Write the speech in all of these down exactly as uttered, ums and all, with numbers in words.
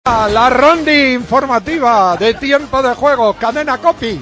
La rondi informativa de tiempo de juego, cadena Copi.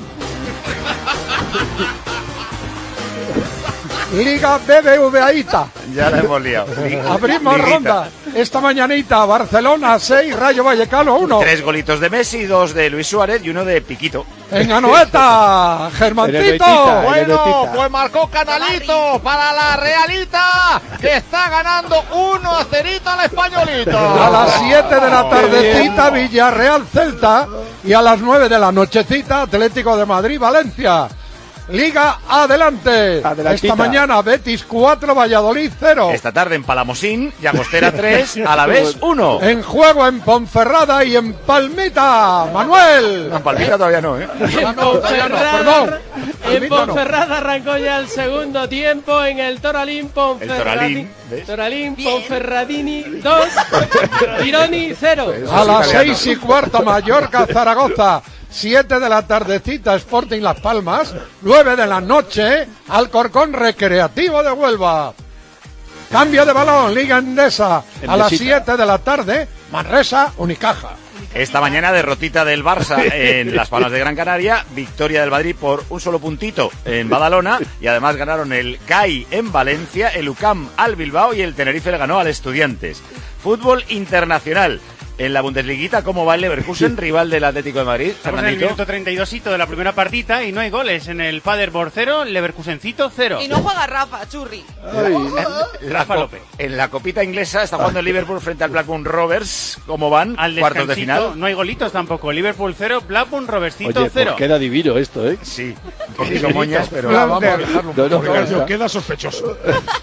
Liga B B V A Ita. Ya la hemos liado. Abrimos Liguita. Ronda. Esta mañanita, Barcelona seis, Rayo Vallecano uno. Tres golitos de Messi, dos de Luis Suárez y uno de Piquito. En Anoeta, Germancito. Bueno, pues marcó Canalito para la Realita, que está ganando uno a cero al Españolito. A las siete de la tardecita, Villarreal Celta. Y a las nueve de la nochecita, Atlético de Madrid Valencia. Liga adelante. Adelantita. Esta mañana Betis cuatro, Valladolid cero. Esta tarde en Palamosín, Llagostera tres, Alavés uno. En juego en Ponferrada y en Palmita, Manuel. No, en Palmita todavía no, ¿eh? En no, Ponferrada, no, perdón. En Ponferrada no. Arrancó ya el segundo tiempo en el Toralín Ponferradini. El Toralín, Toralín Ponferradini dos, Tironi cero. A las seis y cuarto, Mallorca Zaragoza. Siete de la tardecita, Sporting Las Palmas. Nueve de la noche, Alcorcón Recreativo de Huelva. Cambio de balón, Liga Endesa. A las siete de la tarde, Manresa Unicaja. Esta mañana derrotita del Barça en Las Palmas de Gran Canaria, victoria del Madrid por un solo puntito en Badalona y además ganaron el C A I en Valencia, el U C A M al Bilbao y el Tenerife le ganó al Estudiantes. Fútbol internacional. En la Bundesliguita, ¿cómo va el Leverkusen, rival del Atlético de Madrid? Estamos en el minuto treinta y dos de la primera partida y no hay goles. En el Paderborn cero, Leverkusencito cero. Y no juega Rafa, churri. Ay, en, Rafa López. En la copita inglesa está jugando el Liverpool frente al Blackburn Rovers. ¿Cómo van? Al cuartos de final. No hay golitos tampoco. Liverpool cero, Blackburn Roversito Oye, cero. Queda divino esto, ¿eh? Sí. Un poquito moñas, pero no, vamos a dejarlo. No, no, no, no, queda sospechoso.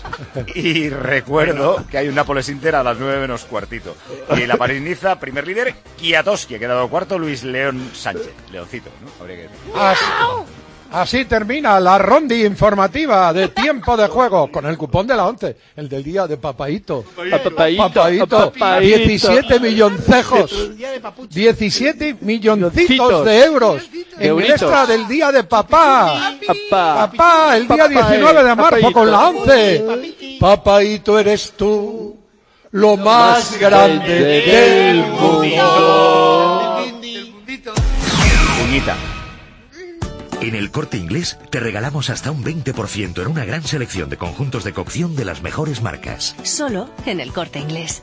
Y recuerdo que hay un Nápoles-Inter a las nueve menos cuartito. Y la París-Niza, primer líder, Kiatoski, ha quedado cuarto, Luis León Sánchez. Leoncito, ¿no? Habría que decir. Así, así termina la rondi informativa de tiempo de juego con el cupón de la once, el del día de Papaíto. Papaíto, Papaíto, Papaíto. diecisiete milloncejos. diecisiete milloncitos de euros en el extra del día de papá. Papá, Papá, el día diecinueve de marzo Papaíto. con la once. Papaíto eres tú. Lo más grande del mundo. Puñita. En el Corte Inglés te regalamos hasta un veinte por ciento en una gran selección de conjuntos de cocción de las mejores marcas. Solo en el Corte Inglés.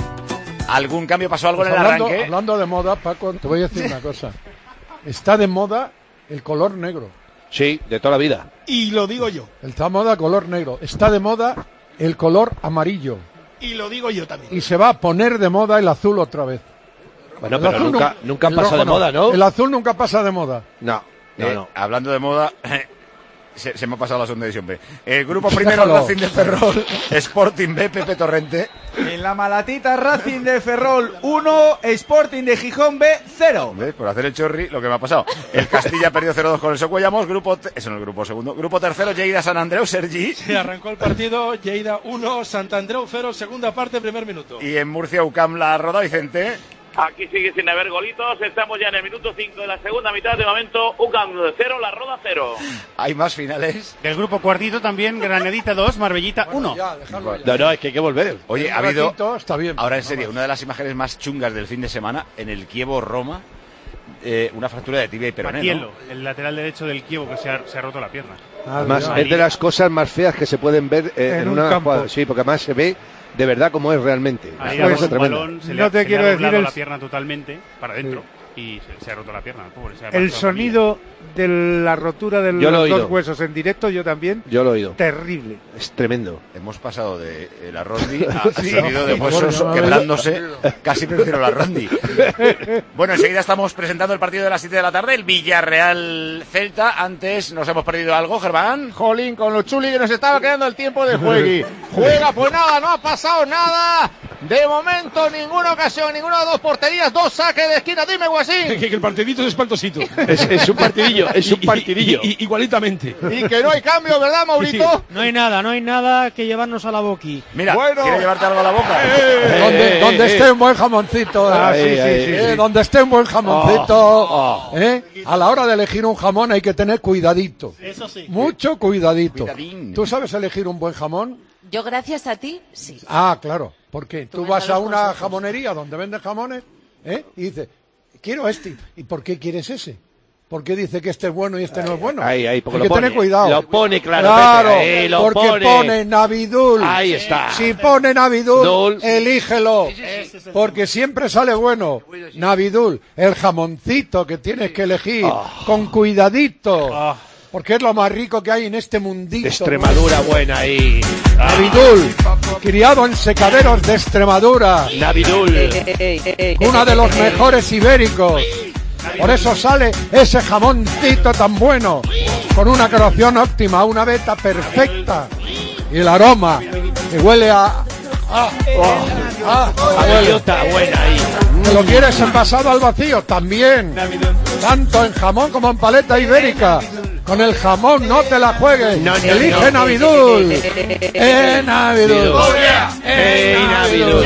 ¿Algún cambio pasó algo Pues en el hablando, arranque? hablando de moda, Paco, te voy a decir una cosa. Está de moda el color negro. Sí, de toda la vida. Y lo digo yo. Está de moda color negro. Está de moda el color amarillo. Y lo digo yo también. Y se va a poner de moda el azul otra vez. Bueno, El pero azul nunca, nu- nunca el pasa rojo de moda, ¿no? El azul nunca pasa de moda. No, no, Eh, no. Hablando de moda, se, se me ha pasado la segunda edición B. El grupo primero, Déjalo. Racing de Ferrol, Sporting B, Pepe Torrente. En la malatita, Racing de Ferrol uno, Sporting de Gijón B cero. ¿Ves? Por hacer el chorri, lo que me ha pasado. El Castilla ha perdido cero dos con el Socuellamos. Grupo, te- eso no es el grupo segundo. Grupo tercero, Lleida San Andreu, Sergi. Se arrancó el partido, Lleida uno, Santandreu cero, segunda parte, primer minuto. Y en Murcia, U C A M, la Roda Vicente. Aquí sigue sin haber golitos, estamos ya en el minuto cinco de la segunda mitad, de momento U C A M cero, La Roda cero. Hay más finales. Del grupo cuartito también, Granadita dos, Marbellita uno. Ya, dejarlo ya. No, no, es que hay que volver. Oye, ha Un habido, ratito, está bien. ahora en serio, una de las imágenes más chungas del fin de semana, en el Kievo-Roma, eh, una fractura de tibia y peroné, Paquielo, ¿no? el lateral derecho del Kievo que se ha, se ha roto la pierna. Además, Ahí. es de las cosas más feas que se pueden ver eh, En en, un una campo. jugada. Sí, porque además se ve de verdad como es realmente. Ahí Es una ha cosa un tremenda. balón, se No le ha, te se quiero le ha decir doblado el- la pierna totalmente para adentro y se, se ha roto la pierna. Pobre, se ha El pasado sonido de la rotura de Yo lo he los dos oído. huesos en directo, yo también. Yo lo he oído. Terrible. Es tremendo. Hemos pasado de eh, la rondi a Sí. sonido de Sí. huesos Bueno, quebrándose. Casi prefiero la rondi. Bueno, enseguida estamos presentando el partido de las siete de la tarde, el Villarreal Celta. Antes nos hemos perdido algo, Germán. Jolín, con lo chuli que nos estaba quedando el tiempo de juegui. Juega, pues nada, no ha pasado nada. De momento, ninguna ocasión, ninguna de dos porterías, dos saques de esquina. Dime, Guasín. Que, que el partidito es espantosito. Es, es un partidillo, es un partidillo. Y, y- igualitamente. Y que no hay cambio, ¿verdad, Maurito? No hay nada, no hay nada que llevarnos a la boqui. Mira, Bueno. ¿quiere llevarte algo a la boca? Eh, Donde, eh, donde eh, esté un buen jamoncito. Ah, eh, sí, sí, sí, eh, sí. Donde esté un buen jamoncito. Oh, oh. eh, A la hora de elegir un jamón hay que tener cuidadito. Eso sí. Mucho cuidadito. Cuidadín. ¿Tú sabes elegir un buen jamón? Yo, gracias a ti, sí. Ah, claro. ¿Por qué? Tú ¿Tú me vas das a los una consejos. jamonería donde venden jamones ¿eh? Y dice, quiero este. ¿Y por qué quieres ese? ¿Por qué dice que este es bueno y este no es bueno? Ahí, ahí, porque Hay que lo pone, tener cuidado. Lo pone, claro. Claro, ahí, lo porque pone. pone Navidul. Ahí está. Si pone Navidul, Dul. elígelo. Porque siempre sale bueno. Navidul, el jamoncito que tienes que elegir Oh. con cuidadito. Porque es lo más rico que hay en este mundito. De Extremadura buena ahí. Navidul, criado en secaderos de Extremadura. Navidul. Uno de los mejores ibéricos. Por eso sale ese jamoncito tan bueno, con una cocción óptima, una veta perfecta. Y el aroma, que huele a... Ah, ah, A bellota buena ahí. ¿Te lo quieres envasado al vacío? También. Tanto en jamón como en paleta ibérica. Con el jamón no te la juegues. No, no, Elige no. Navidul. ¡Eh, Navidul! ¡Eh, Navidul!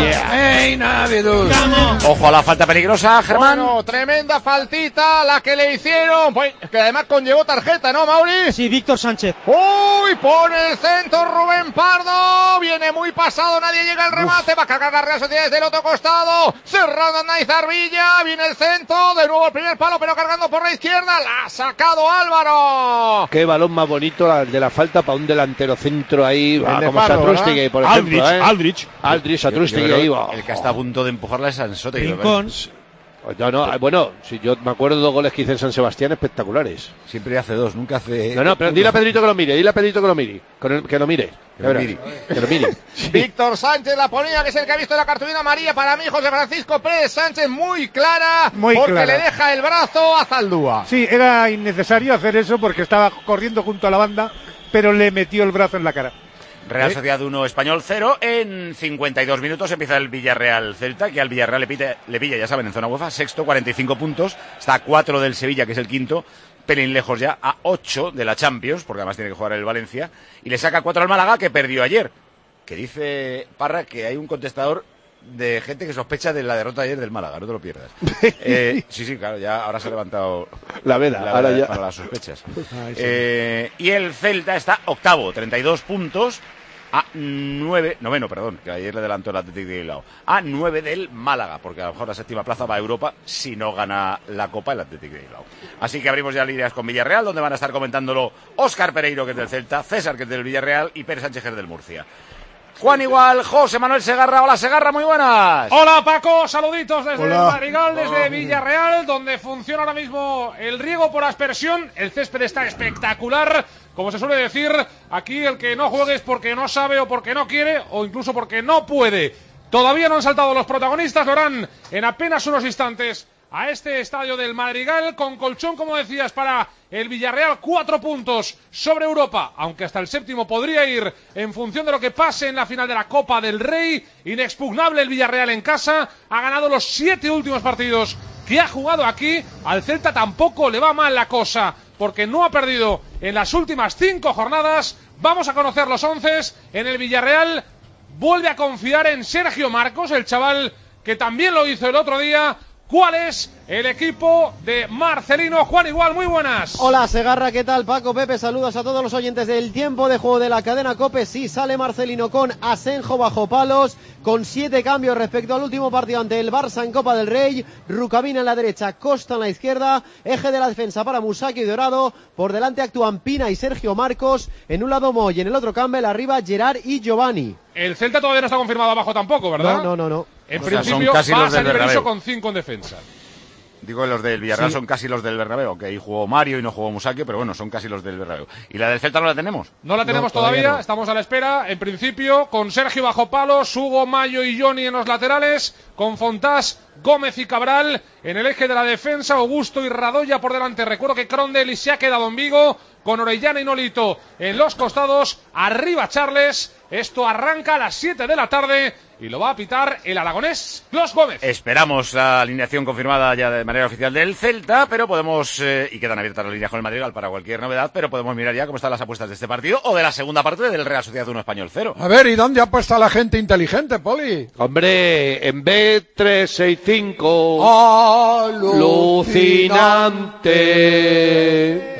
¡Eh, Navidul! Ojo a la falta peligrosa, Germán. Bueno, tremenda faltita la que le hicieron, pues, que además conllevó tarjeta, ¿no, Mauri? Sí, Víctor Sánchez. Uy, pone el centro Rubén Pardo, viene muy pasado, nadie llega al remate, va a cargar la Real Sociedad desde el otro costado, cerrando a Naizar Villa, viene el centro, de nuevo el primer palo, pero cargando por la izquierda, la ha sacado Álvaro. Qué balón más bonito la de la falta para un delantero centro ahí, ah, de como Pardo, Satrústegui, por ejemplo. Aldrich, ¿eh? Aldrich. Aldrich, Yo Satrústegui creo ahí que va. El que está a punto de empujarla es Ansote. Rincón. No, no, bueno, si yo me acuerdo de dos goles que hice en San Sebastián espectaculares. Siempre hace dos, nunca hace... No, no, pero dile a Pedrito que lo mire, dile a Pedrito que lo mire, con el- que lo mire. Que lo Ya verás. mire. Que lo mire. Sí. Víctor Sánchez la ponía, que es el que ha visto la cartulina amarilla para mí, José Francisco Pérez Sánchez, muy clara, Muy porque clara. le deja el brazo a Zaldúa. Sí, era innecesario hacer eso porque estaba corriendo junto a la banda, pero le metió el brazo en la cara. Real ¿Eh? Sociedad uno, Español cero. En cincuenta y dos minutos empieza el Villarreal Celta, que al Villarreal le, pite, le pilla, ya saben, en zona UEFA, sexto, cuarenta y cinco puntos. Está a cuatro del Sevilla, que es el quinto. Pelín lejos ya, a ocho de la Champions, porque además tiene que jugar el Valencia. Y le saca cuatro al Málaga, que perdió ayer. Que dice Parra que hay un contestador de gente que sospecha de la derrota ayer del Málaga, no te lo pierdas. Eh, sí, sí, claro, ya ahora se ha levantado La veda, la ahora veda ya. para las sospechas. Ay, sí. Eh, y el Celta está octavo, treinta y dos puntos, a nueve, noveno, perdón, que ayer le adelantó el Athletic de Bilbao, a nueve del Málaga, porque a lo mejor la séptima plaza va a Europa si no gana la Copa el Athletic de Bilbao. Así que abrimos ya líneas con Villarreal, donde van a estar comentándolo Óscar Pereiro, que es del Celta, César, que es del Villarreal, y Pérez Sánchez, que es del Murcia. Juan Igual, José Manuel Segarra. Hola, Segarra, muy buenas. Hola, Paco, saluditos desde Hola. el Madrigal, desde Villarreal, donde funciona ahora mismo el riego por aspersión. El césped está espectacular, como se suele decir. Aquí el que no juegue es porque no sabe o porque no quiere o incluso porque no puede. Todavía no han saltado los protagonistas, lo harán en apenas unos instantes a este estadio del Madrigal, con colchón, como decías, para el Villarreal, cuatro puntos sobre Europa, aunque hasta el séptimo podría ir en función de lo que pase en la final de la Copa del Rey. Inexpugnable el Villarreal en casa, ha ganado los siete últimos partidos que ha jugado aquí. Al Celta tampoco le va mal la cosa, porque no ha perdido en las últimas cinco jornadas. Vamos a conocer los once en el Villarreal. Vuelve a confiar en Sergio Marcos, el chaval que también lo hizo el otro día. ¿Cuál es el equipo de Marcelino? Juan Igual, muy buenas. Hola Segarra, ¿qué tal? Paco, Pepe, saludos a todos los oyentes del tiempo de juego de la cadena COPE. Sí, sale Marcelino con Asenjo bajo palos, con siete cambios respecto al último partido ante el Barça en Copa del Rey. Rukavina en la derecha, Costa en la izquierda, eje de la defensa para Musaki y Dorado. Por delante actúan Pina y Sergio Marcos, en un lado Moy, en el otro Campbell, arriba Gerard y Giovanni. El Celta todavía no está confirmado abajo tampoco, ¿verdad? No, no, no, no. En O sea, principio son casi va a los del salir Berizzo Bernabéu. con cinco en defensa. Digo, los del Villarreal Sí. son casi los del Bernabéu, que ahí jugó Mario y no jugó Musacchio, pero bueno, son casi los del Bernabéu. ¿Y la del Celta no la tenemos? No la tenemos No, todavía, todavía no. estamos a la espera. En principio, con Sergio bajo palos, Hugo, Mayo y Johnny en los laterales, con Fontás, Gómez y Cabral en el eje de la defensa, Augusto y Radoya por delante. Recuerdo que Crondel se ha quedado en Vigo, con Orellana y Nolito en los costados, arriba Charles. Esto arranca a las siete de la tarde y lo va a pitar el aragonés Clos Gómez. Esperamos la alineación confirmada ya de manera oficial del Celta, pero podemos, eh, y quedan abiertas las líneas con el Madrigal para cualquier novedad, pero podemos mirar ya cómo están las apuestas de este partido o de la segunda parte del Real Sociedad uno Español cero. A ver, ¿y dónde apuesta la gente inteligente, Poli? Hombre, en B tres seis cinco. Alucinante.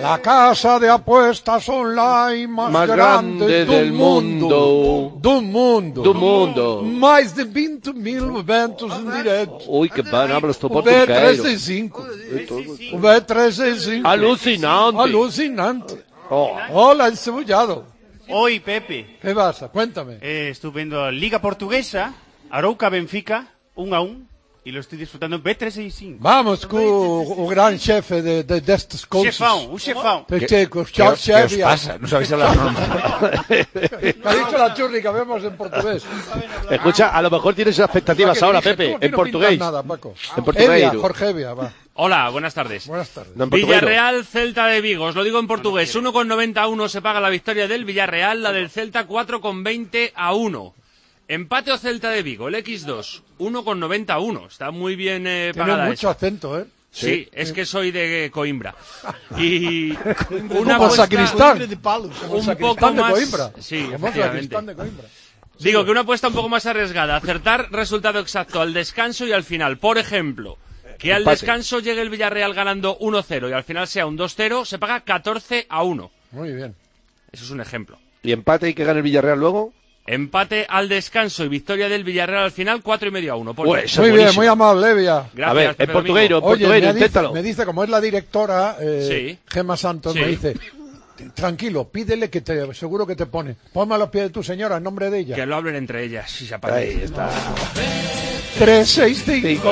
La casa de apuestas online más, más grande, grande del mundo. Do mundo. Do mundo. Mais de vinte mil eventos em direto. Ui, que bem, hablas tu O B português. trezentos e sessenta e cinco. O B trezentos e sessenta e cinco. Alucinante. Alucinante. Oh. Hola, encebollado. Hoy, Pepe. ¿Qué pasa? Cuéntame. Eh, estuve viendo Liga Portuguesa, Arouca Benfica, un a un, y lo estoy disfrutando en B trescientos sesenta y cinco. Vamos con o gran jefe de, de, de estas cosas. Chefão, un chefão. De ¿Qué, chicos, qué, chao, os- qué chef, os ya. pasa? ¿No sabéis hablar normal? ¿Qué ha dicho la churri que vemos en portugués? Escucha, a lo mejor tienes expectativas ahora, Dije, Pepe, tú aquí en no portugués. pintas nada, Paco. En portugués. Evia, Jorge Evia, va. Hola, buenas tardes. Buenas tardes. No, en portugués. Villarreal, Celta de Vigo, os lo digo en portugués, uno con noventa a uno se paga la victoria del Villarreal, la del Celta cuatro con veinte a uno. Empate o Celta de Vigo, el equis dos, uno con noventa a uno, está muy bien eh, Tiene pagada mucho esa. acento, ¿eh? Sí, Sí. es que soy de Coimbra. Y Como una el apuesta sacristán. un Como el poco sacristán de más... Coimbra. Sí, Como el efectivamente. sacristán de Coimbra. Digo que una apuesta un poco más arriesgada, acertar resultado exacto al descanso y al final. Por ejemplo, que al Empate. descanso llegue el Villarreal ganando uno cero y al final sea un dos cero, se paga catorce a uno. Muy bien. Eso es un ejemplo. ¿Y empate y que gane el Villarreal luego? Empate al descanso y victoria del Villarreal al final, cuatro y medio a uno. Poli. Pues, eso Muy es bien, buenísimo. muy amable, Evia. Gracias, A ver, en Pepe portugués, Domingo. en Oye, portugués, me dice, inténtalo. me dice, como es la directora, eh, Sí. Gemma Santos, Sí. me dice, tranquilo, pídele que te, seguro que te pone. Ponme a los pies de tu señora en nombre de ella. Que lo hablen entre ellas, si se Ahí aparece. está. tres seis cinco.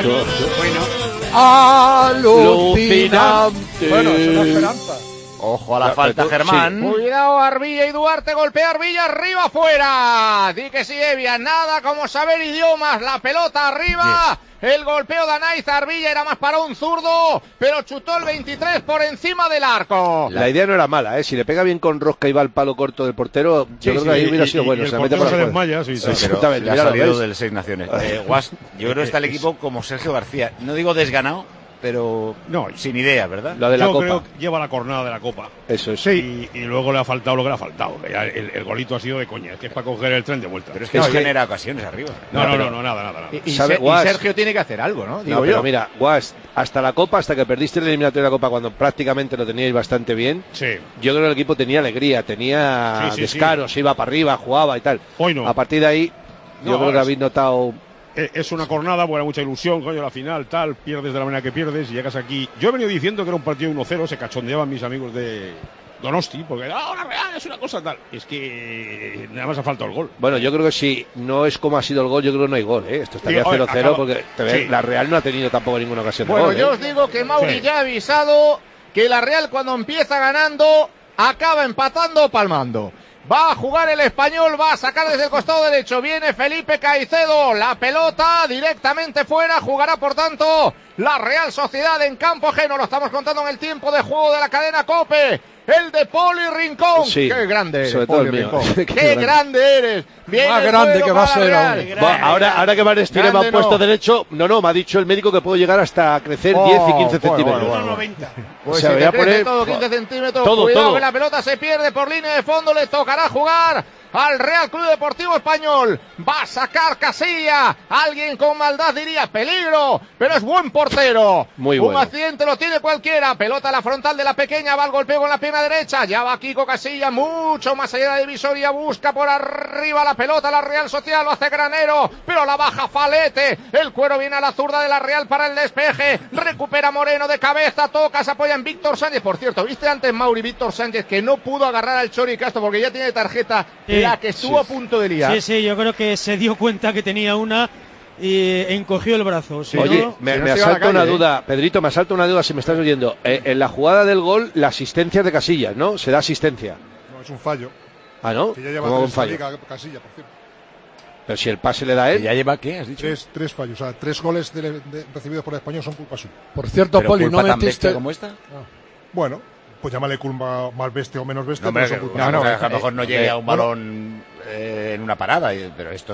Alucinante. Alucinante. Bueno, es una esperanza. Ojo a la Ya, falta, pero tú- Germán. Cuidado, Arbilla y Duarte, golpea Arbilla, arriba, afuera. Di que sí, Evia, nada como saber idiomas, la pelota arriba. El golpeo de Anaiz Arbilla era más para un zurdo, pero chutó el veintitrés por encima del arco. La idea no era mala, ¿eh? Si le pega bien con rosca y va al palo corto del portero, yo creo que ahí hubiera sido bueno. Y el se la mete por portero la se cuerda. desmaya, sí, sí. Pero Exactamente, le ha mira, ¿lo salido ves? del Seis Naciones. Eh, Guas, yo creo que está el equipo como Sergio García. No digo desganado, pero No, sin idea, ¿verdad? Lo de la Yo copa. creo que lleva la cornada de la copa. Eso es. Y, y luego le ha faltado lo que le ha faltado. Ya El, el golito ha sido de coña, es que es para coger el tren de vuelta. Pero es que Es no que- genera ocasiones arriba. No, no, pero- no, no, nada, nada, nada. Y, y ¿Sabe, Se- y Guas? Sergio tiene que hacer algo, ¿no? Digo No, pero yo. mira, Guas, hasta la Copa, hasta que perdiste el eliminatorio de la Copa cuando prácticamente lo teníais bastante bien, Sí. yo creo que el equipo tenía alegría, tenía Sí, sí, descaro, se iba para arriba, jugaba y tal. Hoy no. A partir de ahí, yo No, creo que es- habéis notado... Eh, Es una cornada, buena, mucha ilusión, coño, la final, tal, pierdes de la manera que pierdes y llegas aquí. Yo he venido diciendo que era un partido uno cero, se cachondeaban mis amigos de Donosti, porque ah, la Real es una cosa tal. Es que nada más ha faltado el gol. Bueno, yo creo que si no es como ha sido el gol, yo creo que no hay gol, ¿eh? Esto estaría Sí, oye, cero cero acaba- porque te ves, sí. la Real no ha tenido tampoco ninguna ocasión Bueno, de gol, yo ¿eh? os digo que Mauri Sí. ya ha avisado que la Real cuando empieza ganando acaba empatando o palmando. Va a jugar el Español, va a sacar desde el costado derecho, viene Felipe Caicedo, la pelota directamente fuera, jugará por tanto la Real Sociedad en campo ajeno, lo estamos contando en el tiempo de juego de la cadena COPE, el de Poli Rincón, Sí, qué grande eres, sobre todo Poli el mío. Rincón, Qué qué, grande. grande eres, viene Más el grande duelo que va a para la ser Real. aún. Bueno, ahora, ahora que Van Stine me ha Grande puesto no. derecho, no, no, me ha dicho el médico que puedo llegar hasta crecer Oh, diez y quince bueno, centímetros. bueno, bueno. O Pues sea, si voy te a crece poner- todo quince centímetros, todo, cuidado todo. que la pelota se pierde por línea de fondo, le tocará jugar al Real Club Deportivo Español, va a sacar Casilla, alguien con maldad diría peligro, pero es buen portero, Muy un bueno. accidente lo tiene cualquiera, pelota a la frontal de la pequeña, va al golpeo con la pierna derecha, ya va Kiko Casilla, mucho más allá de la divisoria, busca por arriba la pelota, la Real Sociedad lo hace Granero, pero la baja Falete, el cuero viene a la zurda de la Real para el despeje, recupera Moreno de cabeza, toca, se apoya en Víctor Sánchez, por cierto, viste antes Mauri Víctor Sánchez que no pudo agarrar al Chori Castro porque ya tiene tarjeta, Sí. la que estuvo a punto de liar. Sí, sí, yo creo que se dio cuenta que tenía una y encogió el brazo. Si Oye, no- me, si no me se va a la asalta una calle, ¿eh? duda, Pedrito, me asalta una duda si me estás oyendo. Eh, en la jugada del gol, la asistencia de Casillas, ¿no? Se da asistencia. No, es un fallo. Ah, ¿no? Que ya lleva ¿Cómo tres un fallo? Liga Casilla, por cierto. Pero si el pase le da a él. ¿Ya lleva qué? ¿Has dicho? Tres, tres fallos. O sea, tres goles de- de- recibidos por el Español son culpa suya. Por cierto, ¿Pero Poli, culpa no tan metiste... bestia como esta? Bueno, pues llámale culpa más bestia o menos bestia. No, hombre, pero que- son culpa una suya. cosa es que a lo mejor no llegue a un Bueno, balón eh, en una parada, y- pero esto sí es culpa, Sí, recuerdo otra cagada gorda también. o como se diga. Sí. ¿Decías, Sí. Pepe?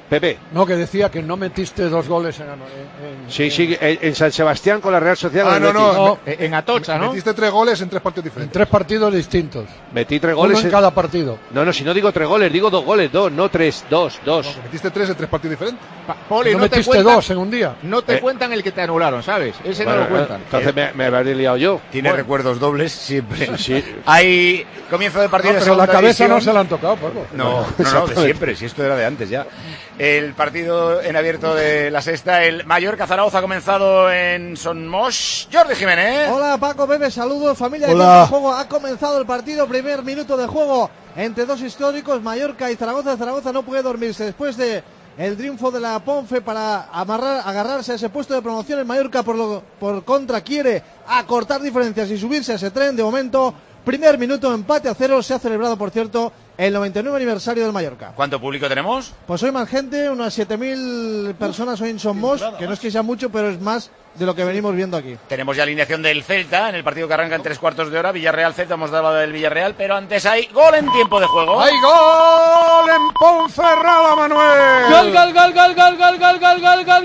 Pepe. No, que decía que no metiste dos goles en... en, en sí, sí, en, en San Sebastián con la Real Sociedad. Ah, no, no, no, me, en Atocha, ¿no? Metiste tres goles en tres partidos En diferentes. tres partidos distintos. Metí tres goles Uno en cada partido. No, no, si no digo tres goles, digo dos goles, dos, no tres, dos, dos. No, metiste tres en tres partidos diferentes. Pa Poli, no, no te metiste cuentan, dos en un día. No te Eh. cuentan el que te anularon, ¿sabes? Ese Bueno, no lo cuentan. Entonces me, me habré liado yo. Tiene Bueno. recuerdos dobles siempre. Sí, sí. Hay comienzo de partido No, de pero la segunda cabeza división. no se la han tocado, Paco. No, no, no, de Exactamente. siempre, si esto era de antes ya. El partido en abierto de la sexta, el Mallorca-Zaragoza ha comenzado en Sonmos. Jordi Jiménez. Hola Paco, Pepe, saludos, familia Hola. de juego. Ha comenzado el partido, primer minuto de juego entre dos históricos, Mallorca y Zaragoza. Zaragoza no puede dormirse después de el triunfo de la Ponfe para amarrar, agarrarse a ese puesto de promoción. El Mallorca por, lo, por contra quiere acortar diferencias y subirse a ese tren. De momento, primer minuto, empate a cero. Se ha celebrado, por cierto, el noventa y nueve aniversario del Mallorca. ¿Cuánto público tenemos? Pues hoy más gente, unas siete mil personas hoy en Somos, que no es que sea mucho, pero es más de lo que venimos viendo aquí. Tenemos ya alineación del Celta en el partido que arranca en tres cuartos de hora. Villarreal-Celta, hemos dado la del Villarreal, pero antes hay gol en tiempo de juego. ¡Hay gol en Ponferrada, Manuel! Gol, gol, gol, gol, gol, gol, gol, gol, gol, gol,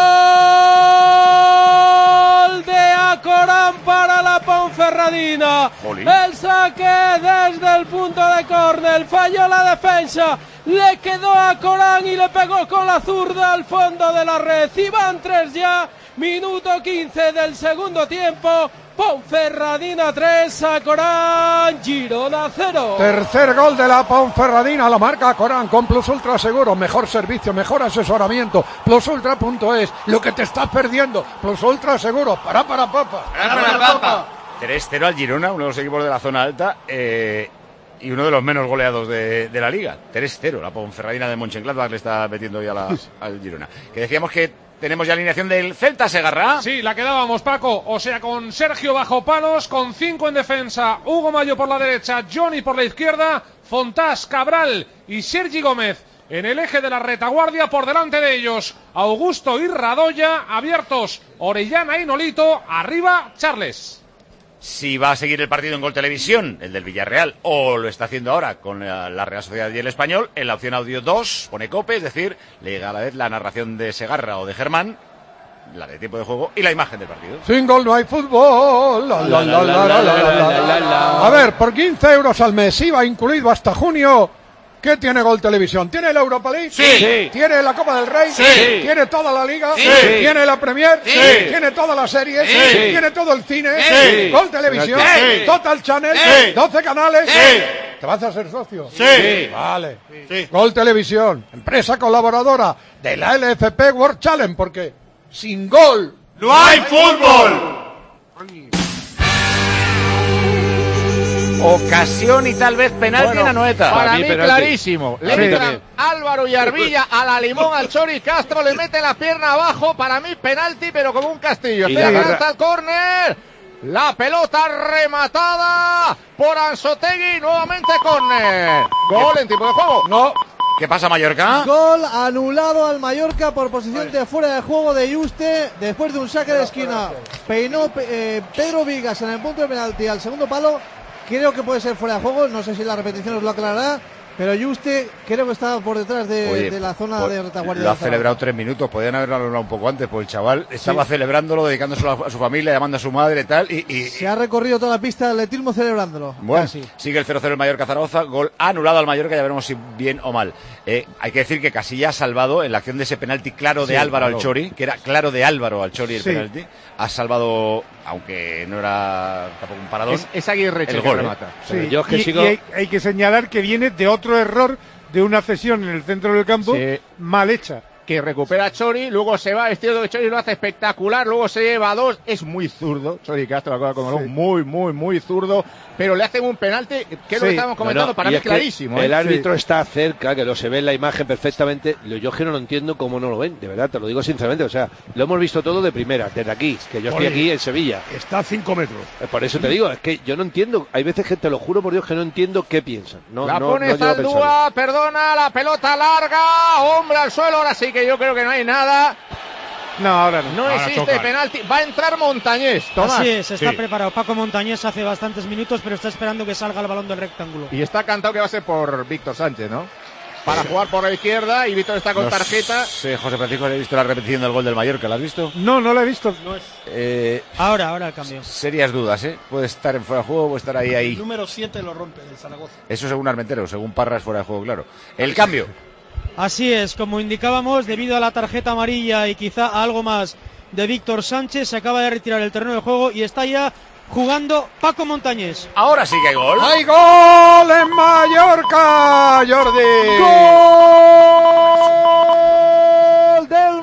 gol de Acorán para la Ponferradina. Jolín. El saque desde el punto de córner, falló la defensa, le quedó a Acorán y le pegó con la zurda al fondo de la red. Y van tres ya, minuto quince del segundo tiempo. Ponferradina tres, Acorán, Girona cero. Tercer gol de la Ponferradina, la marca Corán con Plus Ultra Seguro, mejor servicio, mejor asesoramiento, plus ultra punto es, lo que te estás perdiendo, Plus Ultra Seguro, para para papa. tres cero al Girona, uno de los equipos de la zona alta eh, y uno de los menos goleados de, de la liga. tres cero, la Ponferradina de Mönchengladbach le está metiendo ya la, al Girona. Que decíamos que tenemos ya alineación del Celta, Segarra. Sí, la quedábamos, Paco. O sea, con Sergio bajo palos, con cinco en defensa, Hugo Mayo por la derecha, Johnny por la izquierda, Fontás, Cabral y Sergi Gómez en el eje de la retaguardia. Por delante de ellos, Augusto y Radoya, abiertos Orellana y Nolito, arriba Charles. Si va a seguir el partido en Gol Televisión, el del Villarreal, o lo está haciendo ahora con la, la Real Sociedad y el Español, en la opción audio dos pone Cope, es decir, le llega a la vez la narración de Segarra o de Germán, la de tiempo de juego y la imagen del partido. Sin gol no hay fútbol. La, la, la, la, la, la, la, la, la. A ver, por quince euros al mes, I V A incluido hasta junio. ¿Qué tiene Gol Televisión? ¿Tiene la Europa League? Sí. Sí. ¿Tiene la Copa del Rey? Sí. ¿Tiene toda la Liga? Sí. ¿Tiene la Premier? Sí. ¿Tiene todas las series? Sí. ¿Tiene todo el cine? Sí. Gol Televisión, Sí. Total Channel, Sí. doce canales. Sí. ¿Te vas a ser socio? Sí. Vale. Sí. Gol Televisión, empresa colaboradora de la L F P World Challenge, porque sin gol ¡no hay fútbol! Ocasión y tal vez penalti Bueno, en Anoeta. Para mí mí, penalti. clarísimo. Le A mí entra también. Álvaro y Arbilla a la limón al Chori Castro, le mete la pierna abajo. Para mí, penalti, pero como un castillo. Y Se la lanza garra- al córner. La pelota rematada por Anzotegui. Nuevamente córner. Gol en tiempo de juego. no. ¿Qué pasa, Mallorca? Gol anulado al Mallorca por posición de fuera de juego de Yuste después de un saque de esquina. Peinó eh, Pedro Vigas en el punto de penalti al segundo palo. Creo que puede ser fuera de juego, no sé si la repetición os lo aclarará, pero Yuste creo que estaba por detrás de, Oye, de la zona pues, de retaguardia. lo ha de Zaragoza. celebrado tres minutos, podían haberlo anulado un poco antes, pues el chaval estaba celebrándolo, dedicándoselo a, a su familia, llamando a su madre y tal, y, y Se ha recorrido toda la pista de atletismo celebrándolo. bueno, Casi. sigue el cero cero el Mallorca-Zaragoza, gol anulado al Mallorca, ya veremos si bien o mal. Eh, hay que decir que Casilla ha salvado en la acción de ese penalti claro de Sí, Álvaro claro. al Chori, que era claro de Álvaro al Chori el Sí. penalti, ha salvado, aunque no era tampoco un paradón, Es, es Aguirreche el que gol, ¿eh? remata. Pero yo es que y, sigo- y hay, hay que señalar que viene de otro error de una cesión en el centro del campo Sí. mal hecha. Que recupera a Chori, luego se va, es cierto que Chori lo hace espectacular, luego se lleva a dos, es muy zurdo, Chori Castro la cosa como Sí. muy, muy, muy zurdo, pero le hacen un penalti, que es lo que Sí. estábamos comentando, No, no, para y mí es que clarísimo. El ¿eh? árbitro está cerca, que lo se ve en la imagen perfectamente. Lo- Yo que no lo entiendo cómo no lo ven, de verdad, te lo digo sinceramente. O sea, lo hemos visto todo de primera, desde aquí, que yo estoy Oye, aquí en Sevilla. Está a cinco metros. Eh, Por eso te digo, es que yo no entiendo. Hay veces que te lo juro por Dios que no entiendo qué piensan. No, La no, pone no llego a pensarlo. Zaldúa, perdona, la pelota larga, hombre al suelo, ahora sí que yo creo que no hay nada, No, ahora no. no Ahora existe chocan. penalti, va a entrar Montañés, Tomás. Así es, está Sí. preparado. Paco Montañés hace bastantes minutos, pero está esperando que salga el balón del rectángulo. Y está cantado que va a ser por Víctor Sánchez, ¿no? para jugar por la izquierda y Víctor está con No tarjeta. sé, José Francisco, he visto la repetición del gol del Mallorca, ¿la has visto? No, no lo he visto. No es... Eh, ahora, ahora el cambio. Serias dudas, ¿eh? Puede estar en fuera de juego, puede estar ahí, ahí. El número siete lo rompe del Zaragoza. Eso según Armentero, según Parras fuera de juego, claro. El cambio. Así es, como indicábamos, debido a la tarjeta amarilla y quizá a algo más de Víctor Sánchez, se acaba de retirar el terreno de juego y está ya jugando Paco Montañés. Ahora sí que hay gol. ¡Hay gol en Mallorca, Jordi! ¡Gol del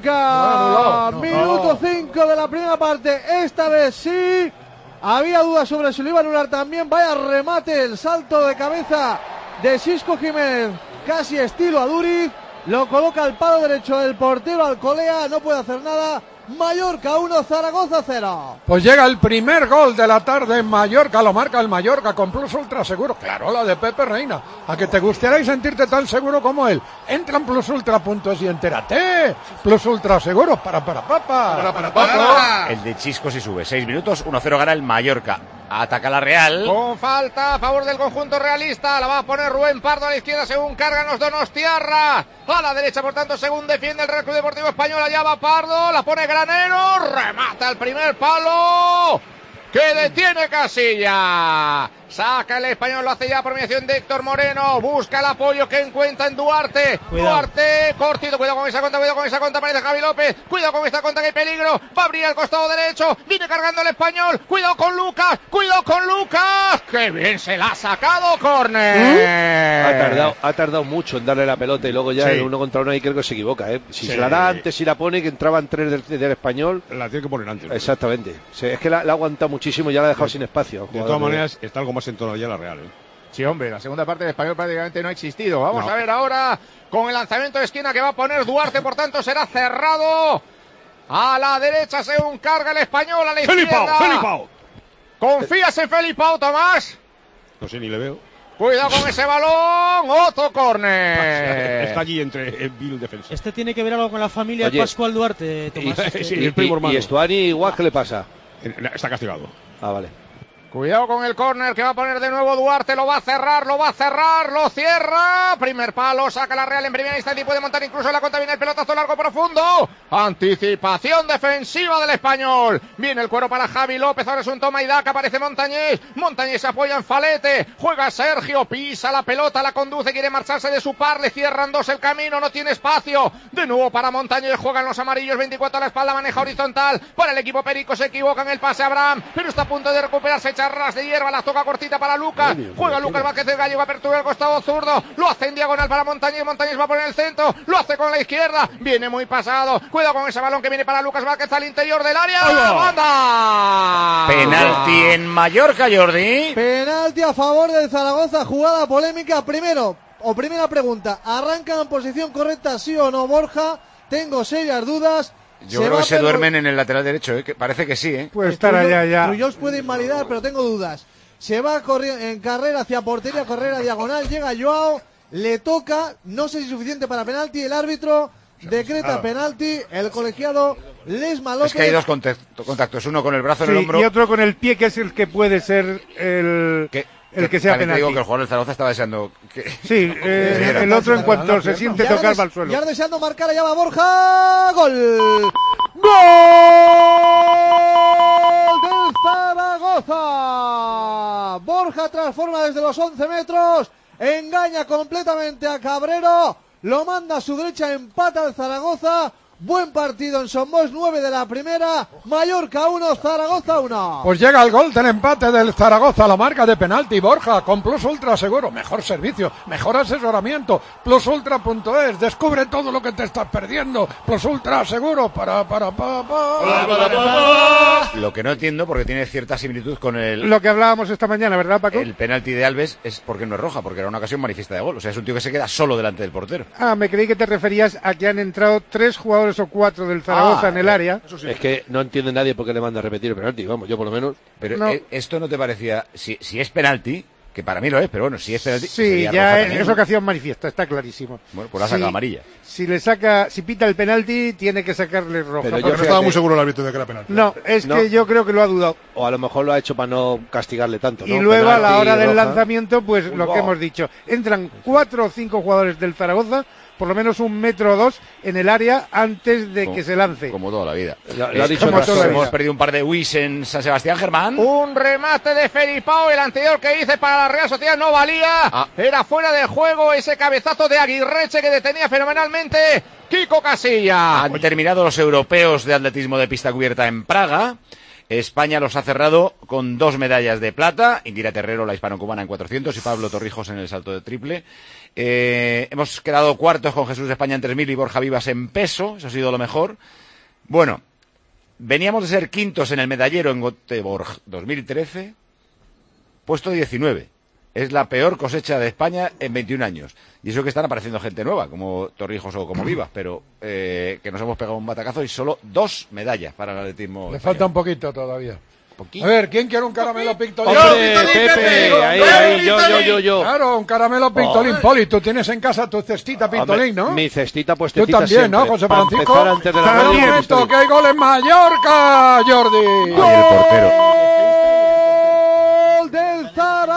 Mallorca! No, no, no, Minuto cinco de la primera parte. Esta vez sí. Había dudas sobre si lo iba a anular también. Vaya remate, el salto de cabeza de Xisco Jiménez, casi estilo Aduriz. Lo coloca al palo derecho del portero Alcolea. No puede hacer nada. Mallorca uno, Zaragoza cero. Pues llega el primer gol de la tarde en Mallorca, lo marca el Mallorca con Plus Ultra Seguro. Claro, la de Pepe Reina. A que te gustaría sentirte tan seguro como él. Entra en plus ultra punto es y entérate. Plus Ultra Seguro, para, para, papa. Para, para, para. El de Chisco si sube. Seis minutos, uno cero gana el Mallorca. Ataca la Real. Con falta a favor del conjunto realista. La va a poner Rubén Pardo a la izquierda según cargan los Donostiarra. A la derecha, por tanto, según defiende el Real Club Deportivo Español. Allá va Pardo. La pone Granero. Remata el primer palo. Que detiene Casilla. Saca el Español, lo hace ya por mediación de Héctor Moreno. Busca el apoyo que encuentra en Duarte. Cuidado. Duarte, cortito, cuidado con esa contra, cuidado con esa contra, aparece Javi López. Cuidado con esta contra, que hay peligro. Va a abrir al costado derecho. Viene cargando el Español. Cuidado con Lucas, cuidado con Lucas. ¡Qué bien se la ha sacado, córner! Ha tardado, ha tardado mucho en darle la pelota y luego ya Sí. en uno contra uno ahí creo que se equivoca, ¿eh? Si Sí. se la da antes, si la pone, que entraban tres del, del Español. La tiene que poner antes. Exactamente. Sí, es que la, la ha aguantado muchísimo y ya la ha dejado sin espacio. De todas maneras, está algo más entonado ya la Real, ¿eh? Sí, hombre, la segunda parte del Español prácticamente no ha existido. Vamos No. a ver ahora con el lanzamiento de esquina que va a poner Duarte, por tanto será cerrado. A la derecha según carga el Español, a la izquierda. ¡Felipao! ¡Felipao! ¿Confías en Felipao, Tomás? No sé, ni le veo. Cuidado con ese balón. Otro córner. Está allí entre el Bill defensa. Este tiene que ver algo con la familia Oye. Pascual Duarte, Tomás. Sí, Este- y el primo hermano. ¿Y Estuani igual qué le pasa? Está castigado. Ah, vale. Cuidado con el córner que va a poner de nuevo Duarte, lo va a cerrar, lo va a cerrar, lo cierra. Primer palo, saca la Real en primera instancia y puede montar incluso la contra, viene el pelotazo largo profundo. Anticipación defensiva del Español. Viene el cuero para Javi López, ahora es un toma y daca, aparece Montañés. Montañés se apoya en Falete, juega Sergio, pisa la pelota, la conduce, quiere marcharse de su par, le cierran dos el camino, no tiene espacio. De nuevo para Montañés, juegan los amarillos, veinticuatro a la espalda, maneja horizontal. Para el equipo Perico se equivoca en el pase a Abraham, pero está a punto de recuperarse. Charras de hierba, la toca cortita para Lucas. Juega Lucas Vázquez del Gallego, apertura al costado zurdo. Lo hace en diagonal para Montañés. Montañés va a poner el centro. Lo hace con la izquierda. Viene muy pasado. Cuidado con ese balón que viene para Lucas Vázquez al interior del área. ¡Banda! Penalti en Mallorca, Jordi. Penalti a favor del Zaragoza, jugada polémica. Primero, o primera pregunta, ¿arrancan en posición correcta sí o no, Borja? Tengo serias dudas. Yo creo va que se Pedro- duermen en el lateral derecho, ¿eh? Que parece que sí, ¿eh? Puede estar allá ya. Trullols puede invalidar, pero tengo dudas. Se va corriendo en carrera hacia portería, carrera diagonal, llega Joao, le toca, no sé si suficiente para penalti, el árbitro decreta Claro. penalti, el colegiado Lesma López. Es que hay dos contacto- contactos, uno con el brazo en Sí, el hombro. y otro con el pie, que es el que puede ser el que, el que sea también te digo penalti. que el jugador del Zaragoza estaba deseando que... Sí, eh, el otro en cuanto se siente Ya tocar des- va al suelo. Ya deseando marcar, allá va Borja. Gol. Gol del Zaragoza. Borja transforma desde los once metros. Engaña completamente a Cabrero. Lo manda a su derecha, empata el Zaragoza. Buen partido en Somos, nueve de la primera. Mallorca uno, Zaragoza uno. Pues llega el gol del empate del Zaragoza, la marca de penalti. Borja con Plus Ultra Seguro, mejor servicio, mejor asesoramiento. Plus Ultra punto es, descubre todo lo que te estás perdiendo. Plus Ultra Seguro, para, para, para, para. Lo que no entiendo, porque tiene cierta similitud con el, Lo que hablábamos esta mañana, ¿verdad, Paco? el penalti de Alves, es porque no es roja, porque era una ocasión manifiesta de gol. O sea, es un tío que se queda solo delante del portero. Ah, me creí que te referías a que han entrado tres jugadores o cuatro del Zaragoza Ah, en el área. Es que no entiende nadie por qué le manda a repetir el penalti, vamos, yo por lo menos. Pero No. eh, esto no te parecía, si, si es penalti, Que para mí lo es, pero bueno, si es penalti... Sí, ya es, es ocasión manifiesta, está clarísimo. Bueno, pues la saca si, amarilla. Si le saca, si pita el penalti, tiene que sacarle roja. Pero yo no estaba muy seguro el árbitro de que era penalti. No, es no. que yo creo que lo ha dudado. O a lo mejor lo ha hecho para no castigarle tanto, ¿no? Y luego penalti, a la hora del roja. lanzamiento, pues lo wow. que hemos dicho. Entran cuatro o cinco jugadores del Zaragoza, por lo menos un metro o dos en el área antes de como, que se lance. Como toda la vida. Lo, lo ha dicho hemos, hemos vida. perdido un par de Wis en San Sebastián, Germán. Un remate de Felipao, el anterior que hice para la Real Sociedad no valía. Ah. Era fuera de juego ese cabezazo de Aguirreche que detenía fenomenalmente Kiko Casilla. Han terminado los europeos de atletismo de pista cubierta en Praga. España los ha cerrado con dos medallas de plata, Indira Terrero, la hispano-cubana, en cuatrocientos y Pablo Torrijos en el salto de triple. Eh, hemos quedado cuartos con Jesús de España en tres mil y Borja Vivas en peso, eso ha sido lo mejor. Bueno, veníamos de ser quintos en el medallero en Göteborg dos mil trece, puesto diecinueve. Es la peor cosecha de España en veintiún años. Y eso que están apareciendo gente nueva, como Torrijos o como Vivas, pero eh, que nos hemos pegado un batacazo y solo dos medallas para el atletismo. Le español. falta un poquito todavía. Poquito. A ver, ¿quién quiere un caramelo pintolín? ¡Hombre, Pepe! Ahí, ahí, yo, yo, yo, yo. Claro, un caramelo pintolín. Oh. Poli, tú tienes en casa tu cestita pintolín, ¿no? Mi cestita Tú puestecita también, siempre. ¿no, José Francisco? Para antes de la un momento, que hay gol en Mallorca, Jordi. Ay, el portero. Gol del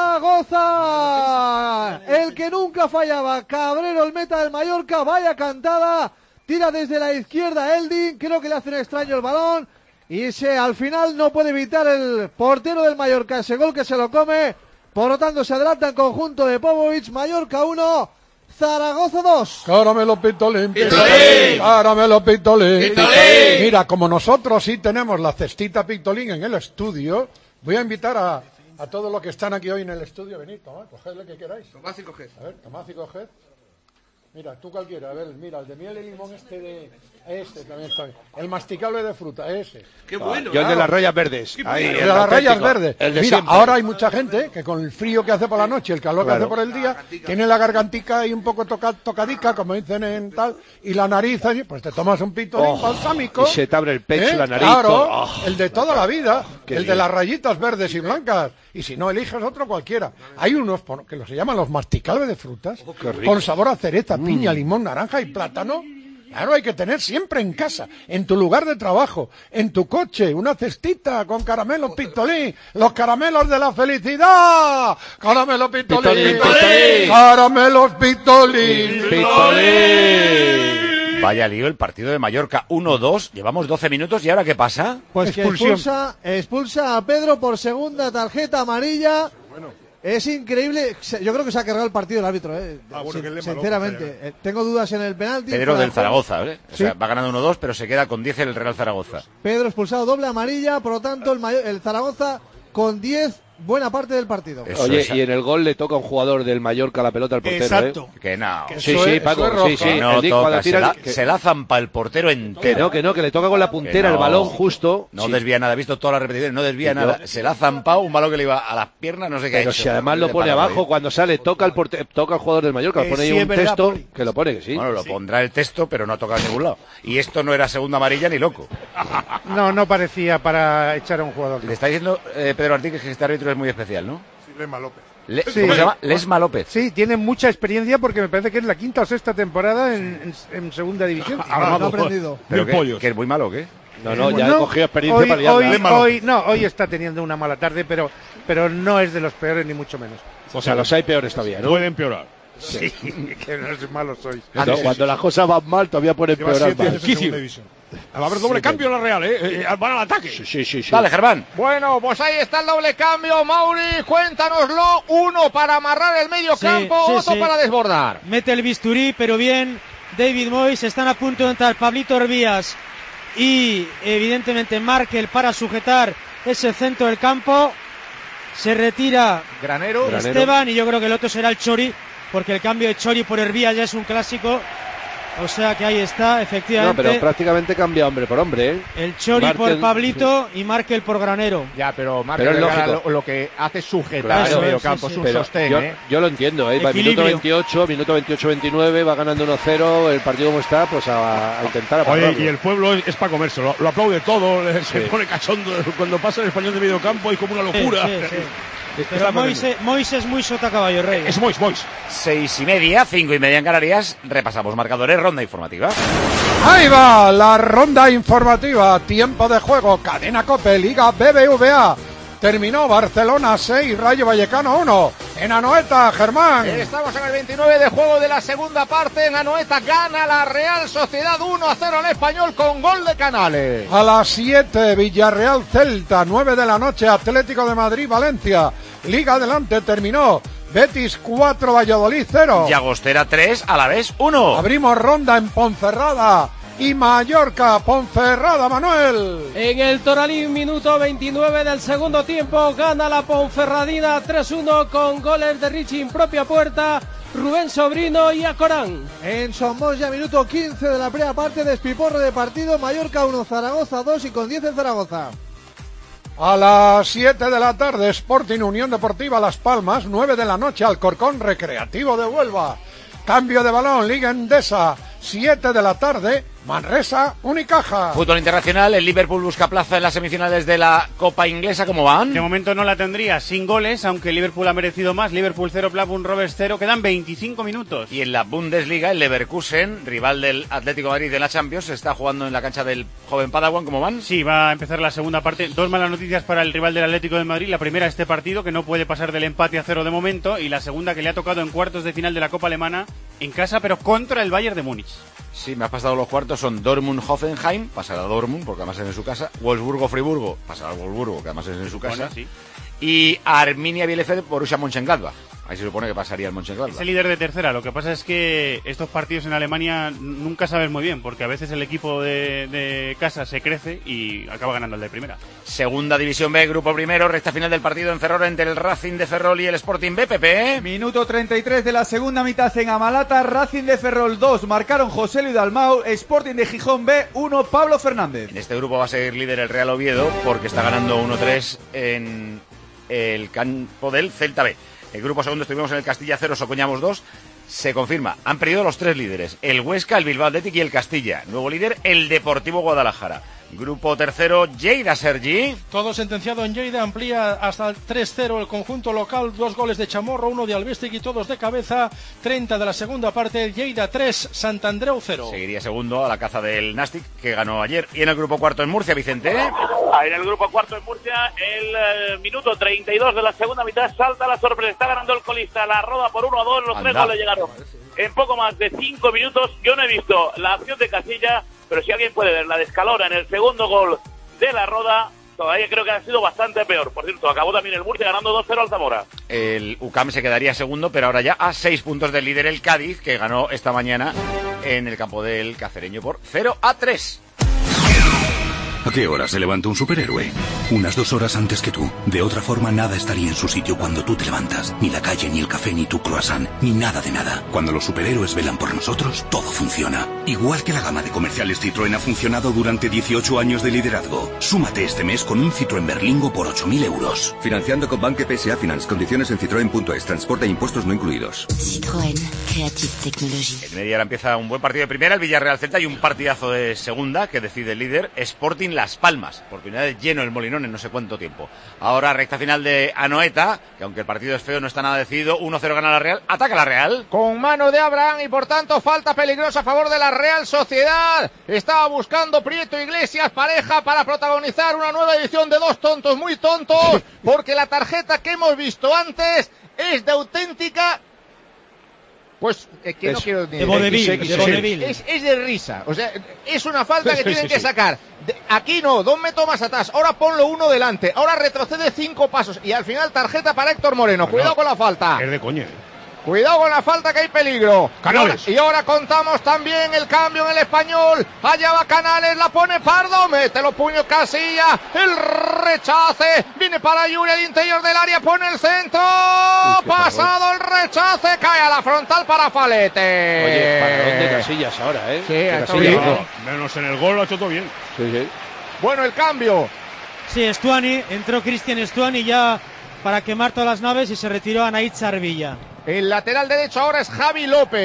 Zaragoza. El que nunca fallaba. Cabrero, el meta del Mallorca. Vaya cantada. Tira desde la izquierda Eldin. Creo que le hacen extraño el balón. Y se, al final no puede evitar el portero del Mallorca ese gol que se lo come. Por lo tanto se adelanta en conjunto de Popovic. Mallorca uno, Zaragoza dos. Caramelo pintolín, pintolín. Caramelo pintolín. Pintolín. Mira, como nosotros sí tenemos la cestita pintolín en el estudio, voy a invitar a, a todos los que están aquí hoy en el estudio. Venid, tomad, cogedle que queráis. Tomad y coged. A ver, tomad y coged. Mira, tú cualquiera, a ver, mira, el de miel y limón este de... Este también está bien. El masticable de fruta, ese. Qué bueno. Yo el de las rayas verdes. Ahí, el el de las rayas verdes. El de Mira, siempre. ahora hay mucha gente que con el frío que hace por la noche, el calor Claro. que hace por el día, tiene la gargantica ahí un poco toca, tocadica, como dicen en tal, y la nariz ahí, pues te tomas un pintolín Oh, balsámico. y se te abre el pecho, ¿eh? la nariz. Claro, todo. Oh, el de toda la vida, Qué el bien. de las rayitas verdes y blancas. Y si no eliges otro cualquiera. Hay unos por- que los se llaman los masticables de frutas, qué rico. con sabor a cereza, Mm. piña, limón, naranja y plátano. Claro, hay que tener siempre en casa, en tu lugar de trabajo, en tu coche, una cestita con caramelos pintolín, los caramelos de la felicidad, caramelos pintolín, Pintolín, pintolín. caramelos pintolín, Pintolín. Vaya lío, el partido de Mallorca uno dos, llevamos doce minutos y ¿ahora qué pasa? Pues que Expulsión. expulsa, expulsa a Pedro por segunda tarjeta amarilla. Es increíble. Se- Yo creo que se ha cargado el partido el árbitro, eh. Ah, bueno, Sin- que él le sinceramente. Eh, Tengo dudas en el penalti. Pedro fuera del de juego. Zaragoza, ¿eh? O Sí. sea, va ganando uno dos, pero se queda con diez el Real Zaragoza. Pedro expulsado, doble amarilla. Por lo tanto, el, Mayo- el Zaragoza con diez, buena parte del partido. Eso Oye, es- y en el gol le toca a un jugador del Mallorca la pelota al portero, Exacto. ¿eh? Que no. Sí, Eso sí, es- Paco, eso es roja. sí, sí. Que no El Dick cuando toca, tira se, la, el- que- se la zampa el portero Que entero. no, que no, que le toca con la puntera Que el no. balón justo. No Sí. desvía nada, he visto todas las repeticiones, no desvía Y yo- nada. Se la ha zampado un balón que le iba a las piernas, no sé qué ha Pero hecho. si además lo Le pone para abajo, ahí. cuando sale, toca el porte- toca el jugador del Mallorca, Eh, pone ahí sí, un es verdad, texto Poli. que lo pone, que sí. Bueno, lo pondrá el texto, pero no ha tocado en ningún lado. Y esto no era segunda amarilla ni loco. No, no parecía para echar a un jugador. Le está diciendo eh, Pedro Martín que este árbitro es muy especial, ¿no? Sí, Lema López. Le- Sí. ¿Cómo se llama? Lesma López. Sí, tiene mucha experiencia porque me parece que es la quinta o sexta temporada en, en- en segunda división. Ah, no ha aprendido. ¿Pero Mil qué, pollos. que es muy malo o qué? No, no, ya No, he cogido experiencia hoy, para liarla. hoy, Lema hoy- no, hoy está teniendo una mala tarde, pero, pero no es de los peores ni mucho menos. O sea, los hay peores todavía, ¿no? Puede empeorar. Sí, que no es malo sois. Cuando, cuando las cosas van mal, todavía pueden Lleva empeorar siete más. años en segunda división. Va a haber doble Sí, cambio en la Real, ¿eh? Eh, Van al ataque. Sí, sí, sí. sí. Dale, Germán. Bueno, pues ahí está el doble cambio, Mauri, cuéntanoslo. Uno para amarrar el medio Sí, campo, sí, otro sí. para desbordar. Mete el bisturí, pero bien. David Moyes, están a punto de entrar Pablito Herbías y evidentemente Markel para sujetar ese centro del campo. Se retira Granero. Granero. Esteban y yo creo que el otro será el Chori, porque el cambio de Chori por Herbías ya es un clásico. O sea que ahí está, No, efectivamente, pero prácticamente cambia hombre por hombre, ¿eh? el Chori por Markel- Pablito y Markel por Granero. Ya, pero Marco Pero es Vergara lógico. lo, lo que hace es sujetar Claro, el medio sí, campo, sí, es un Pero sostén, yo, ¿eh? yo lo entiendo, ¿eh? Va Equilibrio. minuto veintiocho, minuto veintiocho veintinueve, va ganando uno cero, el partido como está, pues a, a intentar Oye, apagarlo. y el pueblo es, es para comerse, lo, lo aplaude todo, le- se Sí. pone cachondo cuando pasa el español de medio campo y como una locura. Sí, sí, sí. Pero Mois, Mois es muy sota caballo rey. Es Mois, Mois. Seis y media, cinco y media en Canarias. Repasamos marcadores, ronda informativa. Ahí va la ronda informativa. Tiempo de juego. Cadena COPE, Liga B B V A. Terminó Barcelona seis, Rayo Vallecano uno. En Anoeta, Germán. Estamos en el veintinueve de juego de la segunda parte. En Anoeta gana la Real Sociedad uno a cero al Español con gol de Canales. A las siete, Villarreal Celta. nueve de la noche, Atlético de Madrid Valencia. Liga adelante, terminó. Betis cuatro, Valladolid cero. Llagostera tres, Alavés uno. Abrimos ronda en Ponferrada y Mallorca, Ponferrada, Manuel. En el Toralín, minuto veintinueve del segundo tiempo, gana la Ponferradina tres uno con goles de Richie en propia puerta, Rubén Sobrino y Acorán. En Somos, minuto quince de la primera parte, despiporre de partido, Mallorca uno, Zaragoza dos y con diez en Zaragoza. A las siete de la tarde, Sporting Unión Deportiva Las Palmas. Nueve de la noche, Alcorcón Recreativo de Huelva. Cambio de balón, Liga Endesa. siete de la tarde, Manresa, Unicaja. Fútbol internacional, el Liverpool busca plaza en las semifinales de la Copa Inglesa. ¿Cómo van? De momento no la tendría, sin goles, aunque el Liverpool ha merecido más. Liverpool cero, Blackburn Rovers cero, quedan veinticinco minutos. Y en la Bundesliga, el Leverkusen, rival del Atlético de Madrid de la Champions, está jugando en la cancha del joven Padawan. ¿Cómo van? Sí, va a empezar la segunda parte. Dos malas noticias para el rival del Atlético de Madrid. La primera, este partido, que no puede pasar del empate a cero de momento. Y la segunda, que le ha tocado en cuartos de final de la Copa Alemana, en casa, pero contra el Bayern de Múnich. Sí, me has pasado los cuartos, son Dortmund-Hoffenheim, pasará a Dortmund, porque además es en su casa, Wolfsburgo-Friburgo, pasará a Wolfsburgo, que además es en su casa, Bueno, sí. y Arminia Bielefeld, Borussia Mönchengladbach. Ahí se supone que pasaría el Mönchengladbach. Es el líder de tercera. Lo que pasa es que estos partidos en Alemania nunca sabes muy bien, porque a veces el equipo de, de casa se crece y acaba ganando el de primera. Segunda División B, grupo primero, recta final del partido en Ferrol entre el Racing de Ferrol y el Sporting B, P P. Minuto treinta y tres de la segunda mitad en Amalata, Racing de Ferrol dos, marcaron José Luis Dalmau, Sporting de Gijón B uno, Pablo Fernández. En este grupo va a seguir líder el Real Oviedo porque está ganando uno tres en el campo del Celta B. El grupo segundo estuvimos en el Castilla cero, Socoñamos dos. Se confirma, han perdido los tres líderes, el Huesca, el Bilbao Athletic y el Castilla. Nuevo líder, el Deportivo Guadalajara. Grupo tercero, Lleida, Sergi. Todo sentenciado en Lleida, amplía hasta el tres cero el conjunto local, dos goles de Chamorro, uno de Albestic y todos de cabeza. Treinta de la segunda parte, Lleida tres, Santandreu cero. Seguiría segundo a la caza del Nastic, que ganó ayer. Y en el grupo cuarto en Murcia, Vicente. En el grupo cuarto en Murcia, el eh, minuto treinta y dos de la segunda mitad, salta la sorpresa, está ganando el colista, la roda por uno a dos, los Anda. tres goles llegaron en poco más de cinco minutos. Yo no he visto la acción de Casilla, pero si alguien puede ver la de Escalona en el segundo gol de la roda, todavía creo que ha sido bastante peor. Por cierto, acabó también el Murcia ganando dos cero al Zamora. El U C A M se quedaría segundo, pero ahora ya a seis puntos del líder el Cádiz, que ganó esta mañana en el campo del Cacereño por cero a tres. ¿A qué hora se levanta un superhéroe? Unas dos horas antes que tú. De otra forma, nada estaría en su sitio cuando tú te levantas. Ni la calle, ni el café, ni tu croissant, ni nada de nada. Cuando los superhéroes velan por nosotros, todo funciona. Igual que la gama de comerciales Citroën ha funcionado durante dieciocho años de liderazgo. Súmate este mes con un Citroën Berlingo por ocho mil euros. Financiando con Banque P S A Finance. Condiciones en citroen punto es. Transporte e impuestos no incluidos. Citroën. Creative Technology. En media hora empieza un buen partido de primera, el Villarreal Celta, y un partidazo de segunda que decide el líder, Sporting Las Palmas. Oportunidad lleno el Molinón en no sé cuánto tiempo. Ahora recta final de Anoeta, que aunque el partido es feo no está nada decidido, uno cero gana la Real, ataca la Real. Con mano de Abraham y por tanto falta peligrosa a favor de la Real Sociedad. Estaba buscando Prieto Iglesias, pareja para protagonizar una nueva edición de Dos Tontos Muy Tontos, porque la tarjeta que hemos visto antes es de auténtica... Pues, eh, que no es, quiero ni de vodevil, de vodevil. Es, es de risa, o sea, es una falta que sí, tienen sí, que sí. sacar. De, aquí no, dos metros más atrás, ahora ponlo uno delante, ahora retrocede cinco pasos y al final tarjeta para Héctor Moreno. Bueno, cuidado con la falta. Es de coña. Cuidado con la falta, que hay peligro. Canales. Y ahora, y ahora contamos también el cambio en el Español. Allá va Canales, la pone Pardo, mete los puños Casilla, el rechace, viene para Yuri, el interior del área, pone el centro. Uy, pasado el rechace, cae a la frontal para Falete. Oye, para dónde Casillas ahora, ¿eh? Sí, ha hecho Casillas, bien. no, menos en el gol lo ha hecho todo bien. Sí, sí. Bueno, el cambio. Sí, Estuani, entró Cristian Estuani ya para quemar todas las naves y se retiró a Naid Sarvilla. El lateral derecho ahora es Javi López.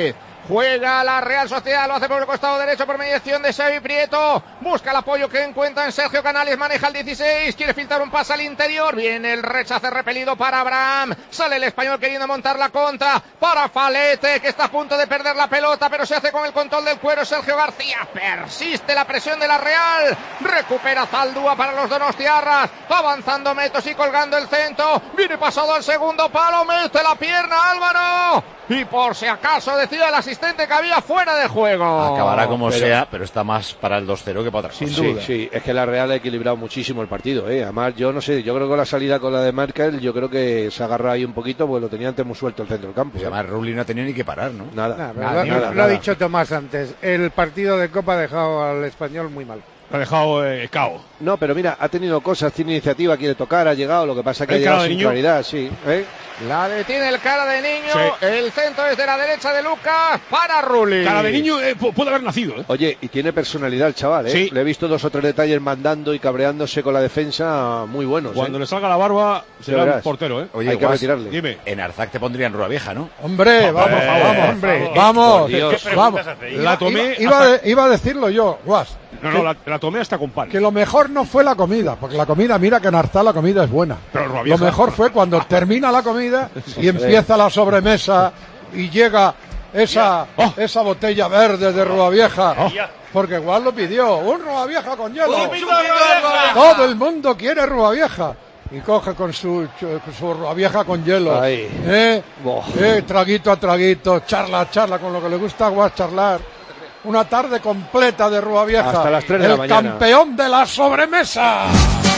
Juega la Real Sociedad, lo hace por el costado derecho por mediación de Xavi Prieto. Busca el apoyo que encuentra en Sergio Canales, maneja el dieciséis, quiere filtrar un pase al interior. Viene el rechace repelido para Abraham. Sale el español queriendo montar la contra para Falete, que está a punto de perder la pelota, pero se hace con el control del cuero Sergio García. Persiste la presión de la Real. Recupera Zaldúa para los donostiarras. Avanzando Metos y colgando el centro. Viene pasado al segundo palo, mete la pierna Álvaro. Y por si acaso decía el asistente que había fuera de juego. Acabará como pero, sea, pero está más para el dos cero que para otra cosa. Sin duda. Sí, sí, es que la Real ha equilibrado muchísimo el partido, ¿eh? Además, yo no sé, yo creo que con la salida con la de Merkel, yo creo que se agarra ahí un poquito, porque lo tenía antes muy suelto el centro del campo. Pues ¿eh? Además, Rulli no tenía ni que parar, ¿no? Nada, nada, nada, lo, nada, lo nada. ha dicho Tomás antes, el partido de Copa ha dejado al español muy mal. Lo ha dejado eh, cao. No, pero mira, ha tenido cosas, tiene iniciativa, quiere tocar, ha llegado, lo que pasa es que ha llegado sin claridad, sí. ¿eh? La detiene el cara de niño, sí. El centro es de la derecha de Lucas para Rulli. Cara de niño eh, puede haber nacido, ¿eh? Oye, y tiene personalidad el chaval, ¿eh? Sí. Le he visto dos o tres detalles mandando y cabreándose con la defensa muy buenos. Cuando ¿eh? le salga la barba, será un portero, ¿eh? Oye, hay que Guas, retirarle. Dime. En Arzac te pondrían Rúa Vieja, ¿no? Hombre, vamos, Hombre, vamos, hombre. Vamos, vamos. La tomé. Iba, iba, de, iba a decirlo yo, Guas. No, no, la, la tomé hasta con pan. Que lo mejor no fue la comida, porque la comida, mira que en Arzal la comida es buena. Pero Rúa lo Vieja. mejor fue cuando termina la comida y empieza la sobremesa y llega esa, oh. esa botella verde de Rúa Vieja. Oh. Porque Guas lo pidió, un Rúa Vieja con hielo. Todo el mundo quiere Rúa Vieja. Y coge con su, su Rúa Vieja con hielo. ¿Eh? ¿Eh? Traguito a traguito, charla a charla, con lo que le gusta a Guas charlar. Una tarde completa de Rúa Vieja. Hasta las tres de el la mañana. Campeón de la sobremesa.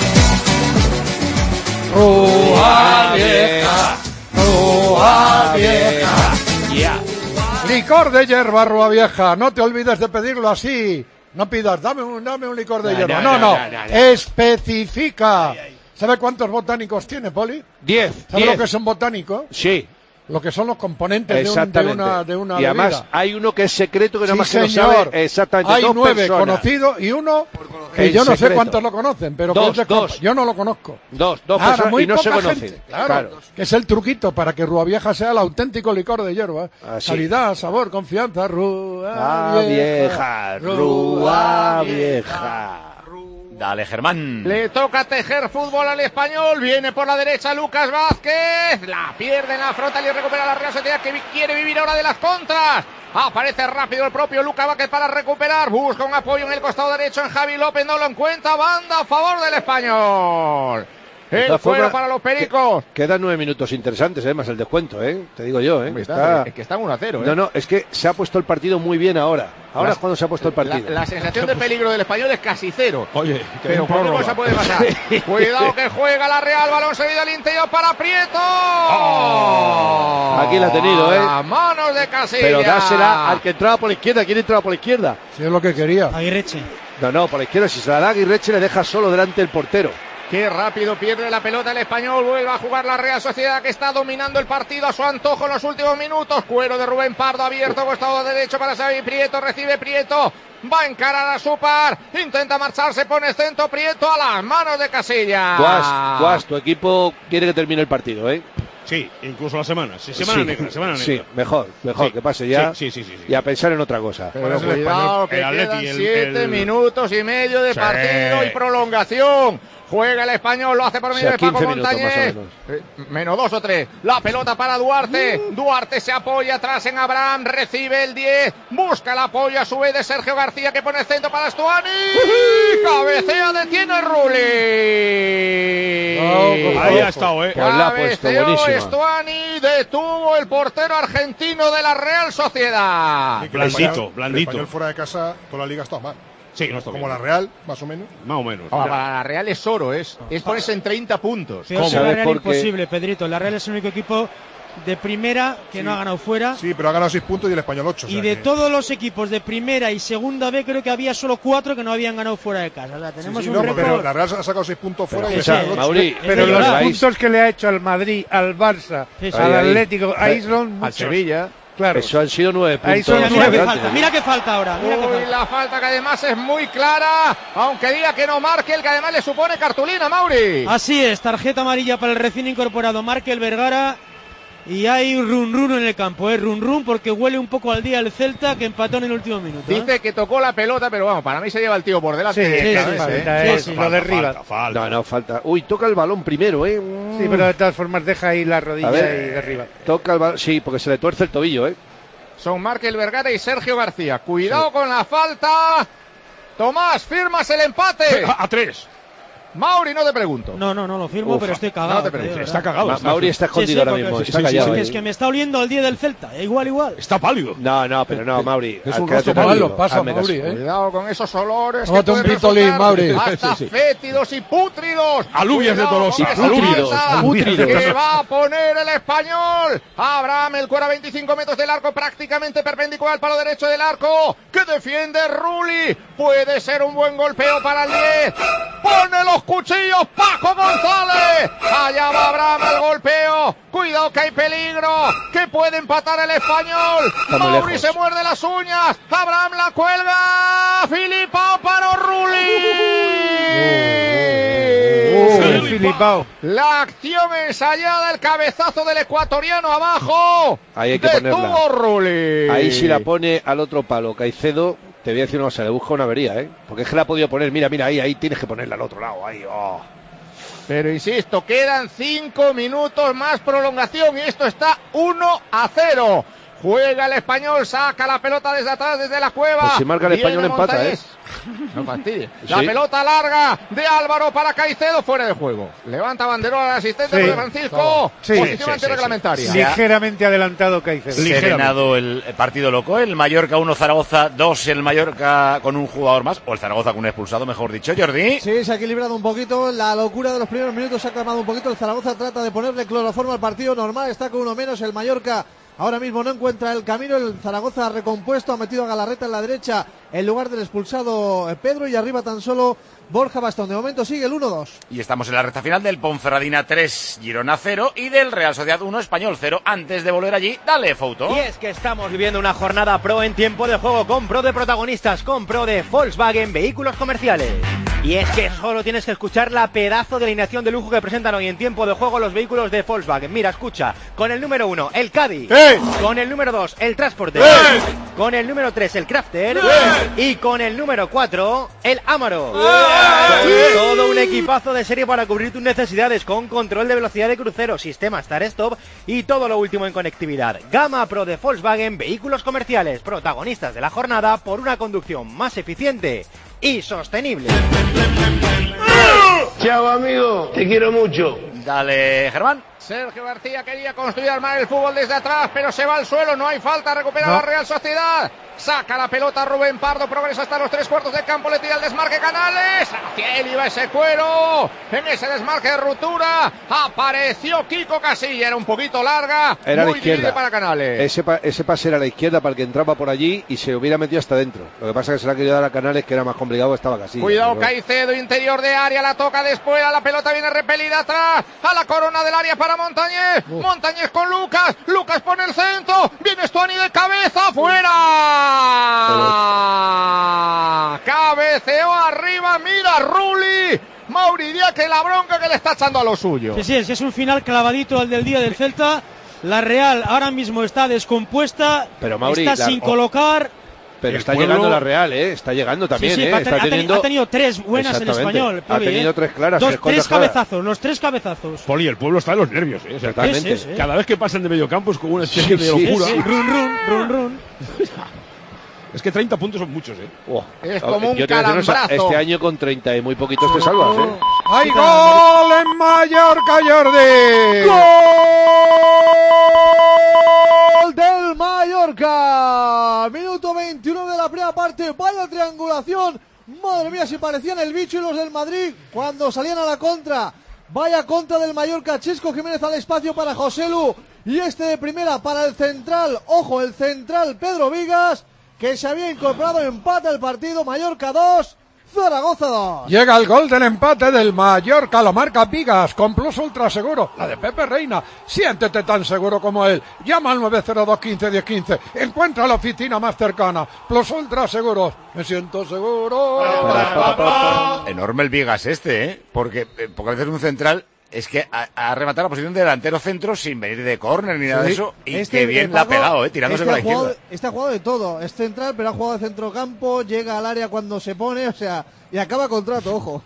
Rúa Vieja, Rúa Vieja. Yeah. Licor de hierba, Rúa Vieja. No te olvides de pedirlo así. No pidas, dame un, dame un licor de No, hierba. no, No, no, no. no, no, no. Especifica. ¿Sabe cuántos botánicos tiene, Poli? Diez. ¿Sabe diez. lo que es un botánico? Sí. Lo que son los componentes de, un, de una de una y además bebida. hay uno que es secreto que nada Sí, más que lo señor. sabe exactamente hay dos nueve personas. conocidos y uno que En yo no secreto. sé cuántos lo conocen, pero Dos, que es de dos. copa. Yo no lo conozco. Dos, dos Ahora, personas muy y no se poca conocen. gente, claro, Claro. que es el truquito para que Rúa Vieja sea el auténtico licor de hierba. Así. Calidad, sabor, confianza, Rúa Ah, vieja, Rúa Vieja. Dale, Germán. Le toca tejer fútbol al español. Viene por la derecha Lucas Vázquez. La pierde en la frontal y recupera la Real Sociedad, que quiere vivir ahora de las contras. Aparece rápido el propio Lucas Vázquez para recuperar. Busca un apoyo en el costado derecho en Javi López. No lo encuentra. Banda a favor del español. El fuero para los pericos. Que, quedan nueve minutos interesantes, eh, más el descuento, ¿eh? Te digo yo, ¿eh? Está, es que está uno a cero, ¿eh? No, no, es que se ha puesto el partido muy bien ahora. Ahora la, es cuando se ha puesto el partido. La, la sensación de peligro del español es casi cero. Oye, pero cualquier cosa puede pasar. Cuidado que juega la Real, balón seguido al interior para Prieto. Oh. Aquí la ha tenido, ¿eh? A manos de Casilla. Pero dásela al que entraba por la izquierda. ¿Quién entraba por la izquierda? Si es lo que quería. Aguirreche. No, no, por la izquierda. Si se la da Aguirreche, le deja solo delante el portero. Qué rápido pierde la pelota el español. Vuelve a jugar la Real Sociedad, que está dominando el partido a su antojo en los últimos minutos. Cuero de Rubén Pardo abierto, costado derecho para Xavi Prieto. Recibe Prieto. Va a encarar a su par. Intenta marcharse, pone centro Prieto a las manos de Casilla. Guas, Guas, tu equipo quiere que termine el partido, ¿eh? Sí, incluso la semana. Sí, semana sí, negra, semana negra. Sí, mejor, mejor sí, que pase ya. Sí, sí, sí, sí, y a pensar en otra cosa. Pero cuidado, que el quedan Atleti, el, siete el... minutos y medio de sí. partido y prolongación. Juega el español, lo hace por medio o sea, de Paco minutos, Montañez. Menos. Eh, menos dos o tres. La pelota para Duarte. Mm. Duarte se apoya atrás en Abraham. Recibe el diez. Busca el apoyo a su vez de Sergio García, que pone el centro para Stuani. Cabecea, detiene Rulli. Oh, ahí ha estado, eh. Pues la ha puesto buenísima. Stuani, detuvo el portero argentino de la Real Sociedad. Sí, blandito, blandito. El español fuera de casa, toda la liga está mal. Sí, no está como bien. la Real, más o menos. Más o menos. Oh, para la Real es oro, es, es ponerse en treinta puntos. Pero la Real imposible, Pedrito. La Real es el único equipo de primera que sí. no ha ganado fuera. Sí, pero ha ganado seis puntos y el español ocho. Y o sea de que... todos los equipos de primera y segunda B, creo que había solo cuatro que no habían ganado fuera de casa. O sea, tenemos sí, sí, un no, récord. Pero la Real ha sacado seis puntos fuera pero, y sí, el español ocho. Mauri, pero los verdad. puntos que le ha hecho al Madrid, al Barça, sí, sí. al ahí, Atlético, ahí. ahí son al muchos. Sevilla. Claro. Eso han sido nueve puntos. Ahí son mira, nueve. mira que falta, mira que falta ahora. Mira que Uy, falta. la falta que además es muy clara, aunque diga que no marque, el que además le supone cartulina, Mauri. Así es, tarjeta amarilla para el recién incorporado Markel Vergara. Y hay run run en el campo, ¿eh? Run run porque huele un poco al día el Celta que empató en el último minuto. ¿eh? Dice que tocó la pelota, pero vamos, para mí se lleva el tío por delante. Sí, de sí, cabeza, sí, ¿eh? falta, Sí, eh, sí, lo falta, derriba. falta, falta. No, no, falta. Uy, toca el balón primero, ¿eh? Sí, pero de todas formas deja ahí la rodilla A ver, y derriba. Toca el balón, sí, porque se le tuerce el tobillo, ¿eh? Son Markel Vergara y Sergio García. Cuidado sí. con la falta. Tomás, firmas el empate. A, a tres. Mauri, no te pregunto. No, no, no lo firmo, Ufa, pero estoy cagado. No te pregunto. Está cagado. Ma Mauri está escondido sí, sí, ahora mismo. Sí, está sí, callado. sí, es que me está oliendo al día del Celta. Igual, igual. Está pálido. No, no, pero no, Mauri. Es un rostro malo, pasa, Mauri, ¿eh? Cuidado con esos olores. Tómate un Britolín, Mauri. Hasta sí, sí. fétidos y pútridos. Alubias de Tolosa. Pútridos. Que va a poner el español. Abraham, el cuero a veinticinco metros del arco, prácticamente perpendicular al palo derecho del arco. Que defiende Rulli. Puede ser un buen golpeo para el diez. Pone los cuchillos Paco González. Allá va Abraham al golpeo. Cuidado que hay peligro. Que puede empatar el español. Está Mauri se muerde las uñas. Abraham la cuelga. Filipao para Rulli. Uh, uh, Filipao. La acción ensayada, el cabezazo del ecuatoriano abajo. Ahí hay que Detuvo ponerla. Rulli. Ahí si la pone al otro palo Caicedo, te voy a decir una cosa, le busca una avería, ¿eh? Porque es que la ha podido poner, mira, mira, ahí, ahí tienes que ponerla al otro lado, ahí, oh. Pero insisto, quedan cinco minutos más prolongación y esto está uno a cero. Juega el español, saca la pelota desde atrás, desde la cueva. Pues si marca el español empata, ¿eh? No fastidie. La sí. pelota larga de Álvaro para Caicedo, fuera de juego. Levanta banderola al asistente Sí. de Francisco. Sí. Posición Sí, sí, antirreglamentaria. sí. Ligeramente adelantado Caicedo. Serenado el partido loco. El Mallorca uno, Zaragoza dos. El Mallorca con un jugador más. O el Zaragoza con un expulsado, mejor dicho. Jordi. Sí, se ha equilibrado un poquito. La locura de los primeros minutos se ha calmado un poquito. El Zaragoza trata de ponerle cloroformo al partido. Normal, está con uno menos. El Mallorca ahora mismo no encuentra el camino. El Zaragoza ha recompuesto, ha metido a Galarreta en la derecha en lugar del expulsado Pedro, y arriba tan solo Borja Bastón. De momento sigue el uno dos. Y estamos en la recta final del Ponferradina tres, Girona cero y del Real Sociedad uno, Español cero. Antes de volver allí, dale, Fouto. Y es que estamos viviendo una jornada pro en tiempo de juego, con pro de protagonistas, con pro de Volkswagen Vehículos Comerciales. Y es que solo tienes que escuchar la pedazo de alineación de lujo que presentan hoy en tiempo de juego los vehículos de Volkswagen. Mira, escucha, con el número uno, el Caddy. ¡Eh! Con el número dos, el Transporter. ¡Eh! Con el número tres, el Crafter. ¡Eh! Y con el número cuatro, el Amaro. ¡Eh! Todo un equipazo de serie para cubrir tus necesidades, con control de velocidad de crucero, sistema Start-Stop y todo lo último en conectividad. Gama Pro de Volkswagen Vehículos Comerciales, protagonistas de la jornada por una conducción más eficiente y sostenible. Chao, amigo, te quiero mucho. Dale, Germán. Sergio García quería construir armar el fútbol desde atrás, pero se va al suelo, no hay falta, recupera no. la Real Sociedad. Saca la pelota Rubén Pardo, progresa hasta los tres cuartos de campo, le tira el desmarque Canales. Hacia él iba ese cuero. En ese desmarque de ruptura apareció Kiko Casilla, era un poquito larga. Era muy a la izquierda para Canales. Ese, pa ese pase era a la izquierda para el que entraba por allí y se hubiera metido hasta dentro. Lo que pasa es que se la ha querido dar a Canales, que era más complicado, estaba Casilla. Cuidado, pero... Caicedo, interior de área, la toca después, la pelota viene repelida atrás, a la corona del área para Montañés. Uh. Montañés con Lucas, Lucas pone el centro, viene Stuani de cabeza, fuera. Pero... Cabeceó arriba, mira Rulli. Mauri Díaz, que la bronca que le está echando a lo suyo. Sí, sí, es, es un final clavadito al del día del Celta. La Real ahora mismo está descompuesta, pero Mauri, está la... sin colocar. Pero está pueblo... llegando la Real, ¿eh? Está llegando también, sí, sí, ¿eh? Ha, está ten, teniendo... ha tenido tres buenas el español. Ha tenido ¿eh? tres claras. Dos, tres, tres cabezazos, claras. los tres cabezazos. Poli, el pueblo está en los nervios, ¿eh? Exactamente. Sí, sí, sí. Cada vez que pasan de medio campo es como una especie sí, de locura. Sí, sí. Run, run, run, run. Es que treinta puntos son muchos, ¿eh? Oh. Es como un Yo calambrazo. Este año con treinta y muy poquitos te salvas, ¿eh? ¡Hay gol en Mallorca, Jordi! ¡Gol del Mallorca! Minuto veintiuno de la primera parte. Vaya triangulación. Madre mía, si parecían el bicho y los del Madrid cuando salían a la contra. Vaya contra del Mallorca. Chisco Jiménez al espacio para Joselu. Y este de primera para el central. Ojo, el central Pedro Vigas, que se había incorporado. Empate el partido. Mallorca dos, Zaragoza dos. Llega el gol del empate del Mallorca, lo marca Vigas con Plus Ultra Seguro, la de Pepe Reina. Siéntete tan seguro como él. Llama al nueve cero dos, quince, diez, quince. Encuentra la oficina más cercana. Plus Ultra Seguros. Me siento seguro. Enorme el Vigas este, ¿eh? Porque, porque a veces un central es que ha, ha rematado la posición de delantero centro sin venir de córner ni nada Sí. de eso. Y Este, qué bien eh, la ha Paco, pegado, eh, tirándose este con la ha jugado- izquierda. Este ha jugado de todo. Es central, pero ha jugado de centrocampo, llega al área cuando se pone, o sea, y acaba contrato, ojo.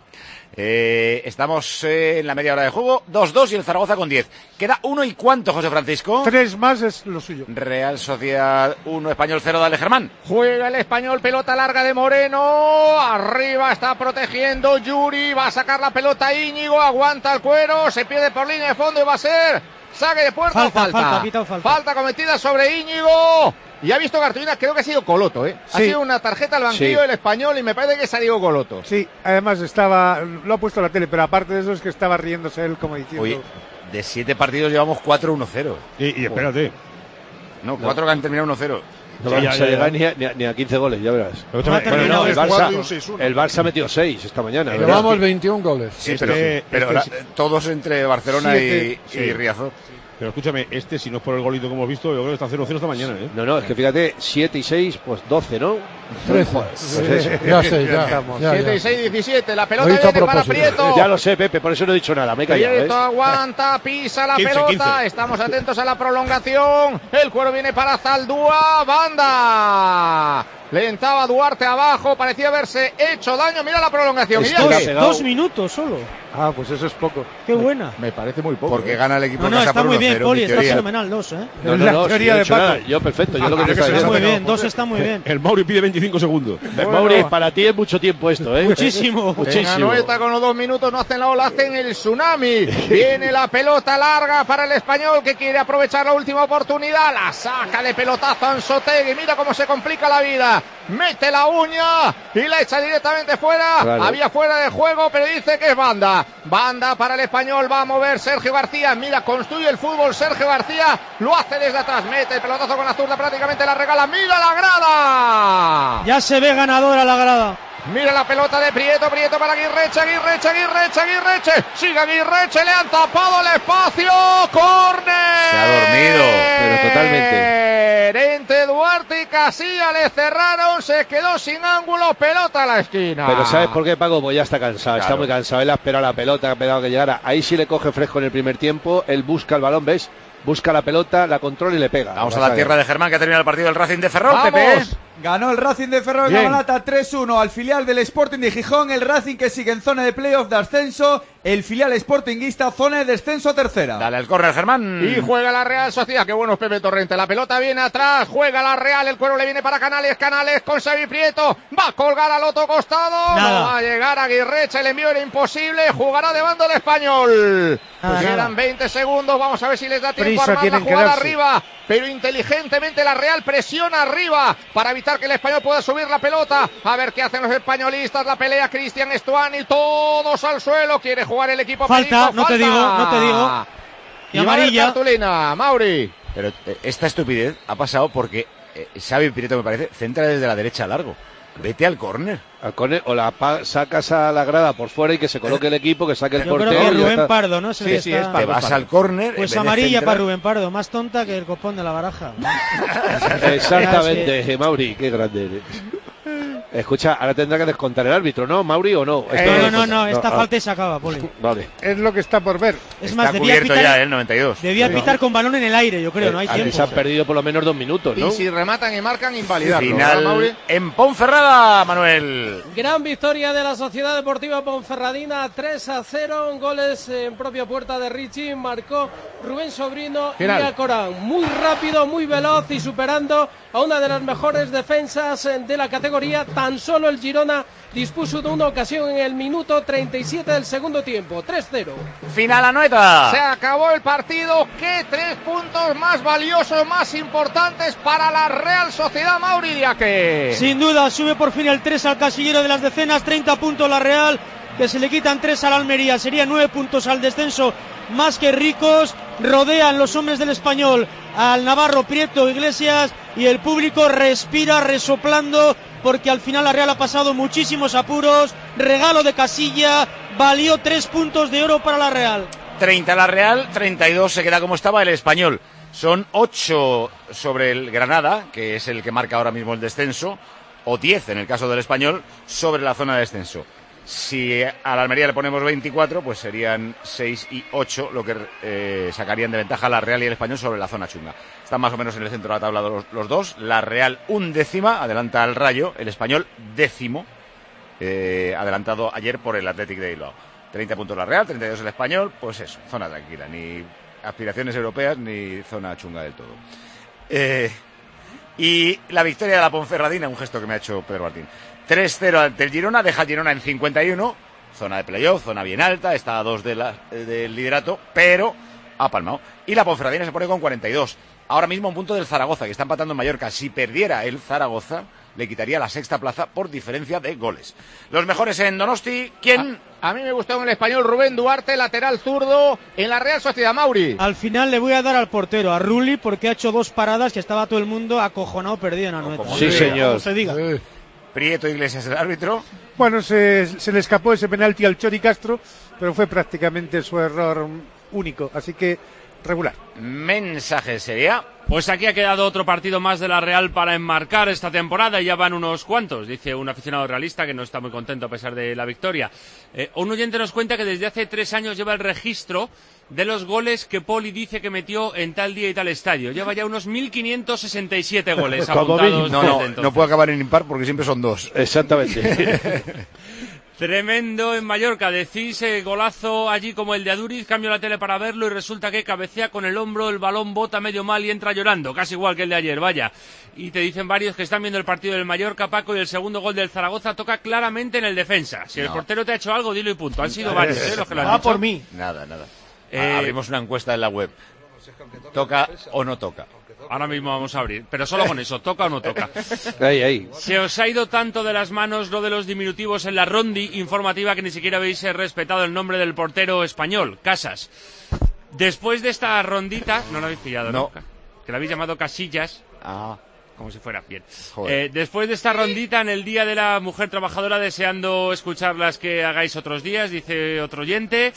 Eh, estamos eh, en la media hora de juego, dos dos y el Zaragoza con diez. Queda uno y cuánto, José Francisco. Tres más es lo suyo. Real Sociedad uno, Español cero, dale Germán. Juega el español, pelota larga de Moreno, arriba está protegiendo Yuri, va a sacar la pelota Íñigo, aguanta el cuero, se pierde por línea de fondo y va a ser saque de puerta o Falta, falta. falta, ha pitado falta. Falta cometida sobre Íñigo. Y ha visto cartulina, creo que ha sido Coloto, ¿eh? Ha Sí. sido una tarjeta al banquillo Sí. del español y me parece que salió Coloto. Sí, además estaba, lo ha puesto en la tele, pero aparte de eso es que estaba riéndose él como diciendo... Oye, de siete partidos llevamos cuatro uno cero. Y, y espérate. No, cuatro que han terminado uno cero. No Sí, vamos ya, a ya, llegar ya. ni a, ni, a, ni a quince goles, ya verás. Pero escúchame, Bueno, no, el, es cuatro y un Barça, seis uno. el Barça metió seis esta mañana. ¿verdad? Llevamos veintiún goles. Sí, Este- pero, este pero ahora, sí. todos entre Barcelona Siete, y, sí. y Riazor. Pero escúchame, este si no es por el golito que hemos visto, yo creo que está cero cero esta mañana, ¿eh? No, no, es que fíjate, siete y seis, pues doce, ¿no? trece. Pues eso. Ya sé, ya. ya, siete ya. y seis, diecisiete, la Lo pelota he dicho a viene para propósito. Prieto. Ya lo sé, Pepe, por eso no he dicho nada, me he callado, Prieto ¿eh? aguanta, pisa la quince, pelota, quince. estamos atentos a la prolongación, el cuero viene para Zaldúa, banda, le entraba Duarte abajo, parecía haberse hecho daño, mira la prolongación, Es mira que que- la ha pegado. Dos minutos solo. Ah, pues eso es poco. Qué buena. me parece muy poco. Porque gana el equipo No, en no, casa está por muy uno bien, cero, Poli, mi está teoría. fenomenal, dos, ¿eh? No, no, La no, teoría si no he de hecho Paco. nada. Yo perfecto, yo lo que Ah, te que está se Está llama- muy diciendo. bien, dos está muy bien. El Mauri pide veinticinco segundos. Mauri, para ti es mucho tiempo esto, ¿eh? Muchísimo. En Muchísimo. Anoeta con los dos minutos no hacen la ola, hacen el tsunami. Viene la pelota larga para el español que quiere aprovechar la última oportunidad. La saca de pelotazo a Anzotegui. Mira cómo se complica la vida. Mete la uña y la echa directamente fuera. Claro. Había fuera de juego, pero dice que es banda. Banda para el español. Va a mover Sergio García. Mira, construye el fútbol Sergio García. Lo hace desde atrás. Mete el pelotazo con la zurda. Prácticamente la regala. Mira la grada. Ya se ve ganadora la grada. Mira la pelota de Prieto, Prieto para Aguirreche, Aguirreche, Aguirreche, Aguirreche. Sigue Aguirreche, le han tapado el espacio. ¡Córner! Se ha dormido. Pero totalmente. Entre Duarte y Casilla le cerraron, se quedó sin ángulo, pelota a la esquina. Pero ¿sabes por qué, Paco? Pues ya está cansado, está Claro. muy cansado. Él ha esperado la pelota, ha esperado que llegara. Ahí sí le coge fresco en el primer tiempo. Él busca el balón, ¿ves? Busca la pelota, la controla y le pega. Vamos a Vas la tierra de Germán que ha terminado el partido del Racing de Ferrol, Pepe. ¡Vamos! Ganó el Racing de Ferrol en Bien. Amalata tres uno al filial del Sporting de Gijón. El Racing que sigue en zona de playoff de ascenso. El filial Sportinguista zona de descenso a tercera. Dale al córner, Germán. Y juega la Real Sociedad, qué bueno es Pepe Torrente, la pelota viene atrás, juega la Real, el cuero le viene para Canales, Canales con Xavi Prieto, va a colgar al otro costado, Nada. no va a llegar a Aguirreche, el envío era imposible, jugará de bando el español. Nada, Pues quedan nada. veinte segundos, vamos a ver si les da tiempo Prisa a armar la tienen que jugada darse. arriba, pero inteligentemente la Real presiona arriba para evitar que el español pueda subir la pelota, a ver qué hacen los españolistas, la pelea Cristian Estuani, todos al suelo, quiere jugar el equipo Falta, Perico, no te falta. digo, no te digo. Y Y va a haber amarilla. cartulina, Mauri. Pero eh, esta estupidez ha pasado porque eh, Xavi Prieto, me parece, centra desde la derecha largo. Vete al córner. Al córner, o la pa- sacas a la grada por fuera y que se coloque el equipo, que saque el Yo creo portero. que y ya Rubén está. Pardo, ¿no? Es el Sí, que sí, está- es Pardo. Te vas al córner. Pues en vez de amarilla centrar- para Rubén Pardo, más tonta que el copón de la baraja. Exactamente, Mauri, qué grande eres. Escucha, ahora tendrá que descontar el árbitro, ¿no, Mauri, o no? Esto Eh, no, es- no, no, esta ah, falta y se acaba, Poli. Vale. Es lo que está por ver. Es Está más, debía cubierto pitar, ya, ¿eh? el noventa y dos. debía pitar con balón en el aire, yo creo, no hay Eh, aquí tiempo. se han perdido por lo menos dos minutos, ¿no? Y si rematan y marcan, invalidarlo. ¿verdad, Final Mauri? en Ponferrada, Manuel. Gran victoria de la Sociedad Deportiva Ponferradina, tres a cero, goles en propia puerta de Richie, marcó Rubén Sobrino Final. y a Corán. Muy rápido, muy veloz y superando a una de las mejores defensas de la categoría. Tan solo el Girona dispuso de una ocasión en el minuto treinta y siete del segundo tiempo, tres cero. Final Anoeta. Se acabó el partido. ¿Qué tres puntos más valiosos, más importantes para la Real Sociedad, Mauri Diaque? Sin duda, sube por fin el tres al casillero de las decenas, treinta puntos la Real, que se le quitan tres a la Almería, serían nueve puntos al descenso, más que ricos. Rodean los hombres del Español al Navarro, Prieto, Iglesias, y el público respira resoplando porque al final la Real ha pasado muchísimos apuros. Regalo de Casilla, valió tres puntos de oro para la Real. treinta la Real, treinta y dos se queda como estaba el Español. Son ocho sobre el Granada, que es el que marca ahora mismo el descenso, o diez en el caso del Español, sobre la zona de descenso. Si a la Almería le ponemos veinticuatro, pues serían seis y ocho lo que eh, sacarían de ventaja la Real y el Español sobre la zona chunga. Están más o menos en el centro de la tabla los, los dos. La Real undécima, adelanta al Rayo. El Español décimo, eh, adelantado ayer por el Athletic de Bilbao. treinta puntos la Real, treinta y dos el Español. Pues eso, zona tranquila. Ni aspiraciones europeas ni zona chunga del todo. Eh, y la victoria de la Ponferradina, un gesto que me ha hecho Pedro Martín. tres cero ante el Girona, deja Girona en cincuenta y uno, zona de playoff, zona bien alta, está a dos de la, del liderato, pero ha palmado. Y la Ponferradina se pone con cuarenta y dos, ahora mismo a un punto del Zaragoza, que está empatando en Mallorca. Si perdiera el Zaragoza, le quitaría la sexta plaza por diferencia de goles. Los mejores en Donosti, ¿quién? A, a mí me gustó en el Español Rubén Duarte, lateral zurdo, en la Real Sociedad, Mauri. Al final le voy a dar al portero, a Rulli, porque ha hecho dos paradas que estaba todo el mundo acojonado, perdido en Anoeta. Sí, señor. Como se diga. Sí. Prieto Iglesias, el árbitro. Bueno, se, se le escapó ese penalti al Chori Castro, pero fue prácticamente su error único, así que regular. Mensaje sería... Pues aquí ha quedado otro partido más de la Real para enmarcar esta temporada y ya van unos cuantos, dice un aficionado realista que no está muy contento a pesar de la victoria. Eh, un oyente nos cuenta que desde hace tres años lleva el registro de los goles que Poli dice que metió en tal día y tal estadio. Lleva ya unos mil quinientos sesenta y siete goles apuntados. No, no, no puede acabar en impar porque siempre son dos. Exactamente. Tremendo en Mallorca, decís eh, golazo allí como el de Aduriz, cambio la tele para verlo y resulta que cabecea con el hombro, el balón bota medio mal y entra llorando, casi igual que el de ayer, vaya. Y te dicen varios que están viendo el partido del Mallorca, Paco, y el segundo gol del Zaragoza toca claramente en el defensa. Si el No. portero te ha hecho algo, dilo y punto. Han sido varios eh, los que lo han Ah, dicho. por mí. Nada, nada. Eh, Abrimos una encuesta en la web. ¿Toca o no toca? Ahora mismo vamos a abrir, pero solo con eso, ¿toca o no toca? Ahí, ahí. Se os ha ido tanto de las manos lo de los diminutivos en la rondi informativa que ni siquiera habéis eh, respetado el nombre del portero español, Casas. Después de esta rondita, no lo habéis pillado, ¿no? No. Que lo habéis llamado Casillas. Ah. Como si fuera bien. Joder. Eh, después de esta rondita en el Día de la Mujer Trabajadora, deseando escuchar las que hagáis otros días, dice otro oyente.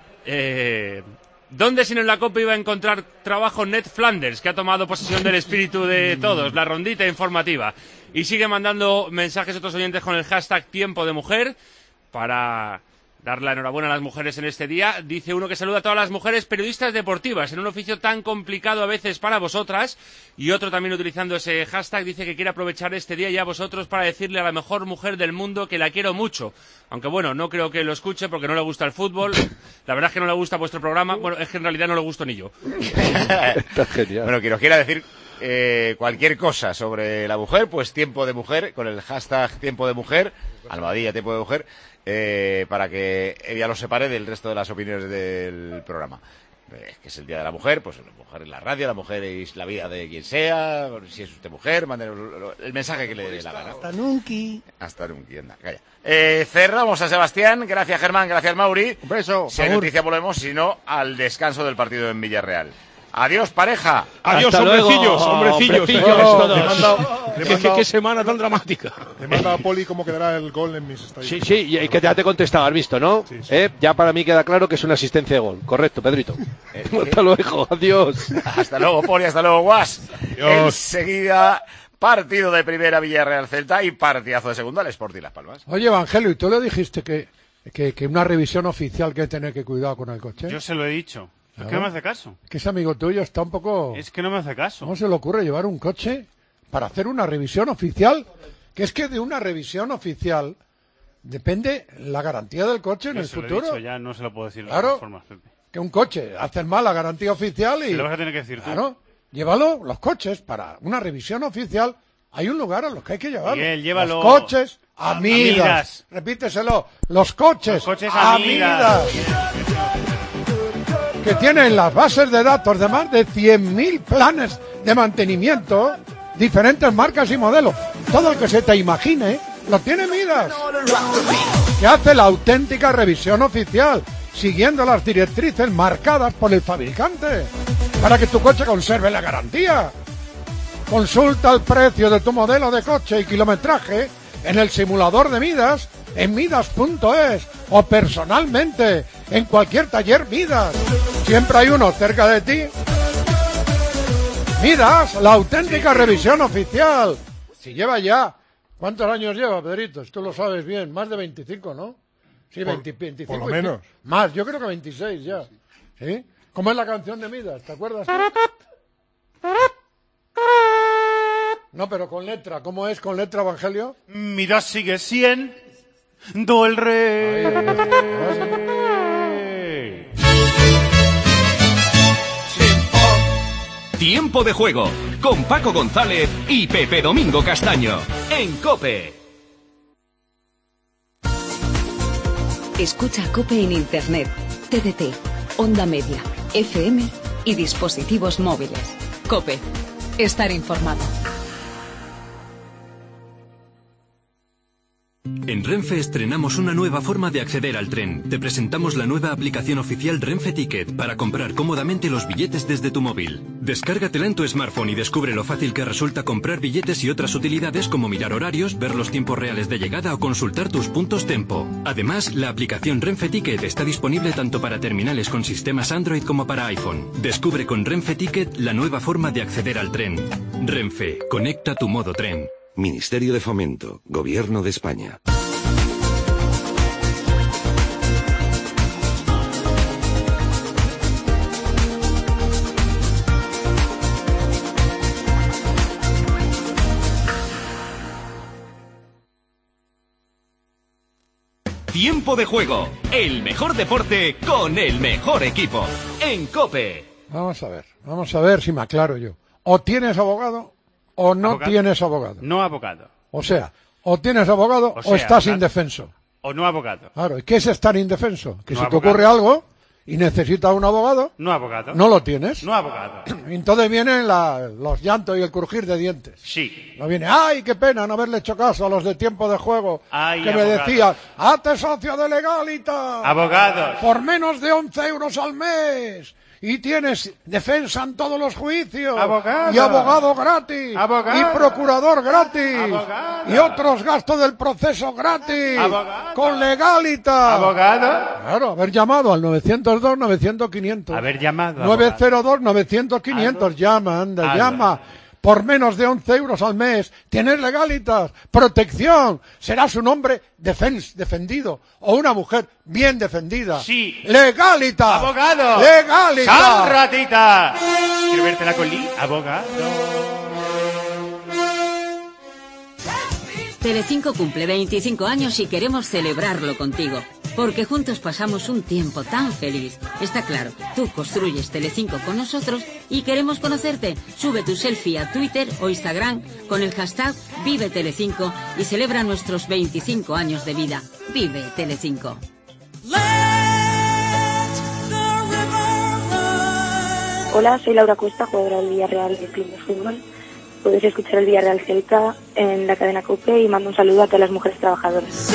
Eh... ¿Dónde si no en la Copa iba a encontrar trabajo Ned Flanders, que ha tomado posesión del espíritu de todos? La rondita informativa. Y sigue mandando mensajes a otros oyentes con el hashtag Tiempo de Mujer para dar la enhorabuena a las mujeres en este día. Dice uno que saluda a todas las mujeres periodistas deportivas en un oficio tan complicado a veces para vosotras. Y otro también utilizando ese hashtag dice que quiere aprovechar este día ya a vosotros para decirle a la mejor mujer del mundo que la quiero mucho. Aunque bueno, no creo que lo escuche porque no le gusta el fútbol. La verdad es que no le gusta vuestro programa. Bueno, es que en realidad no le gusto ni yo. Está genial. Bueno, que nos quiera decir eh, cualquier cosa sobre la mujer, pues Tiempo de Mujer, con el hashtag Tiempo de Mujer, almohadilla Tiempo de Mujer, eh, para que ella lo separe del resto de las opiniones del programa. Eh, que es el Día de la Mujer, pues la mujer es la radio, la mujer es la vida de quien sea, si es usted mujer, mande el mensaje que le dé la gana. Hasta nunca. Hasta nunca, anda, calla. Eh, cerramos a Sebastián, gracias Germán, gracias Mauri. Un beso. Si hay noticia volvemos, si no, al descanso del partido en Villarreal. Adiós, pareja. Adiós, Hasta hombrecillos, luego. hombrecillos. Hombrecillos Eh, todos. le he mandado- Le he ¿Qué, qué- mandado- qué semana tan dramática. Le manda a Poli cómo quedará el gol en mis Sí, estadísticas. sí, y que ya te he contestado, has visto, ¿no? ¿Eh? Ya para mí queda claro que es una asistencia de gol. Correcto, Pedrito. Hasta luego, adiós. Hasta luego, Poli, hasta luego, Guas. Adiós. Enseguida, partido de primera Villarreal-Celta y partidazo de segunda al Sporting Las Palmas. Oye, Evangelio, ¿y tú le dijiste que, que, que una revisión oficial que tener que cuidar con el coche? Yo se lo he dicho. Es que no me hace caso. Que ese amigo tuyo está un poco... Es que no me hace caso. ¿Cómo se le ocurre llevar un coche para hacer una revisión oficial? Que es que de una revisión oficial depende la garantía del coche en Yo el se lo he futuro. dicho, ya no se lo puedo decir de Claro. otra forma, Pepe. Que un coche hace mal la garantía oficial y... Se lo vas a tener que decir tú. Claro, llévalo, los coches, para una revisión oficial. Hay un lugar a los que hay que llevarlo. Miguel, llévalo. Los coches A- a Midas. a Midas. Repíteselo. Los coches, Los coches a Midas. Que tienen las bases de datos de más de cien mil planes de mantenimiento, diferentes marcas y modelos. Todo el que se te imagine lo tiene Midas. Que hace la auténtica revisión oficial, siguiendo las directrices marcadas por el fabricante, para que tu coche conserve la garantía. Consulta el precio de tu modelo de coche y kilometraje en el simulador de Midas, en midas punto es, o personalmente, en cualquier taller Midas. Siempre hay uno cerca de ti. Midas, la auténtica revisión oficial. Si lleva ya... ¿Cuántos años lleva, Pedrito? Tú lo sabes bien, más de veinticinco, ¿no? Sí, Por- veinte, veinticinco. por lo menos. Más, yo creo que veintiséis ya. ¿Sí? ¿Cómo es la canción de Midas? ¿Te acuerdas? No, pero con letra. ¿Cómo es con letra, Evangelio? Midas sigue siendo el rey. Tiempo de juego con Paco González y Pepe Domingo Castaño en COPE. Escucha COPE en Internet, T D T, Onda Media, F M y dispositivos móviles. COPE. Estar informado. En Renfe estrenamos una nueva forma de acceder al tren. Te presentamos la nueva aplicación oficial Renfe Ticket para comprar cómodamente los billetes desde tu móvil. Descárgatela en tu smartphone y descubre lo fácil que resulta comprar billetes y otras utilidades como mirar horarios, ver los tiempos reales de llegada o consultar tus puntos Tempo. Además, la aplicación Renfe Ticket está disponible tanto para terminales con sistemas Android como para iPhone. Descubre con Renfe Ticket la nueva forma de acceder al tren. Renfe, conecta tu modo tren. Ministerio de Fomento, Gobierno de España. Tiempo de juego, el mejor deporte con el mejor equipo en COPE. Vamos a ver, vamos a ver si me aclaro yo. O tienes abogado o no ¿Abogado? tienes abogado. No abogado. O sea, o tienes abogado o, O sea, estás abogado. indefenso. O no abogado. Claro, ¿y qué es estar indefenso? Que No si te abogado. ocurre algo y necesitas un abogado, No abogado. no lo tienes. No abogado. Entonces vienen la- los llantos y el crujir de dientes. Sí. No viene, ¡ay, qué pena no haberle hecho caso a los de tiempo de juego! Ay, que me abogados. decían, ¡hazte socio de Legalita! Abogados. Por menos de once euros al mes. Y tienes defensa en todos los juicios. Abogado. Y abogado gratis. Abogado. Y procurador gratis. Abogado. Y otros gastos del proceso gratis. Abogado. Con Legalita. Abogado. Claro, haber llamado al novecientos dos, novecientos, quinientos. Haber llamado. nueve cero dos, novecientos, quinientos. Llama, anda, Algo. llama. Por menos de once euros al mes. Tienes Legalitas. Protección. Serás un hombre defens, defendido. O una mujer bien defendida. Sí. Legalitas. Abogado. Legalitas. ¡Sal, ratita! ¿Quieres verte la colí? Abogado. Telecinco cumple veinticinco años y queremos celebrarlo contigo, porque juntos pasamos un tiempo tan feliz. Está claro, tú construyes Telecinco con nosotros y queremos conocerte. Sube tu selfie a Twitter o Instagram con el hashtag Vive Telecinco y celebra nuestros veinticinco años de vida. Vive Telecinco. Hola, soy Laura Cuesta, jugadora del Villarreal del Club de Fútbol. Podéis escuchar el Villarreal Celta en la cadena COPE y mando un saludo a todas las mujeres trabajadoras.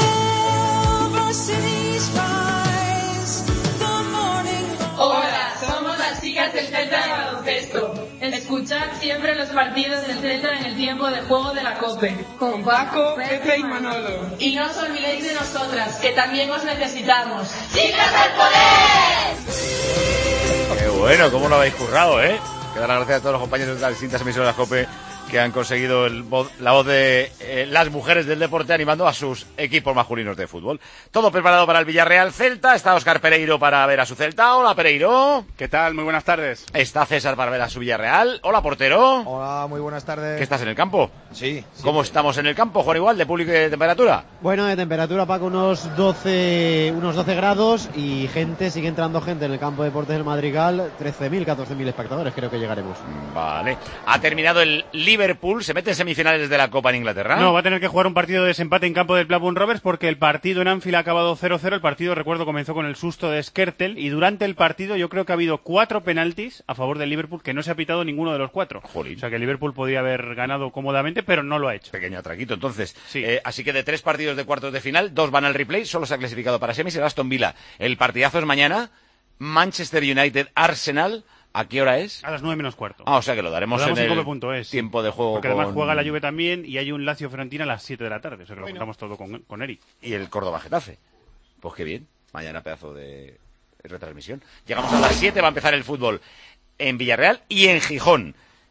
Hola, somos las chicas del Celta de baloncesto. Escuchad siempre los partidos del Celta en el tiempo de juego de la COPE. Con Paco, Pepe y Manolo. Y no os olvidéis de nosotras, que también os necesitamos. ¡Chicas del poder! Qué bueno, cómo lo habéis currado, ¿eh? Que dar las gracias a todos los compañeros de las distintas emisoras COPE que han conseguido el voz, la voz de eh, las mujeres del deporte animando a sus equipos masculinos de fútbol. Todo preparado para el Villarreal Celta. Está Óscar Pereiro para ver a su Celta. Hola, Pereiro. ¿Qué tal? Muy buenas tardes. Está César para ver a su Villarreal. Hola, portero. Hola, muy buenas tardes. ¿Que estás en el campo? Sí. ¿Cómo estamos en el campo, Juan Igual, de público y de temperatura? Bueno, de temperatura, Paco, unos doce, unos doce grados y gente, sigue entrando gente en el campo de deportes del Madrigal, trece mil, catorce mil espectadores, creo que llegaremos. Vale. Ha terminado el Liverpool, se mete en semifinales de la Copa en Inglaterra. No, va a tener que jugar un partido de desempate en campo del Blackburn Rovers porque el partido en Anfield ha acabado cero cero. El partido, recuerdo, comenzó con el susto de Skrtel y durante el partido yo creo que ha habido cuatro penaltis a favor del Liverpool que no se ha pitado ninguno de los cuatro. Jolín. O sea que el Liverpool podía haber ganado cómodamente, pero no lo ha hecho. Pequeño atraquito, entonces. Sí. Eh, así que de tres partidos de cuartos de final, dos van al replay, solo se ha clasificado para semis el Aston Villa. El partidazo es mañana, Manchester United Arsenal. ¿A qué hora es? A las nueve menos cuarto. Ah, o sea que lo daremos, Lo damos en en el cope punto es. tiempo de juego. Porque además con... juega la Juve también y hay un Lazio Fiorentina a las siete de la tarde. O sea que lo contamos todo con, con Eric. Y el Córdoba Getafe. Pues qué bien. Mañana pedazo de retransmisión. Llegamos a las siete, va a empezar el fútbol en Villarreal y en Gijón.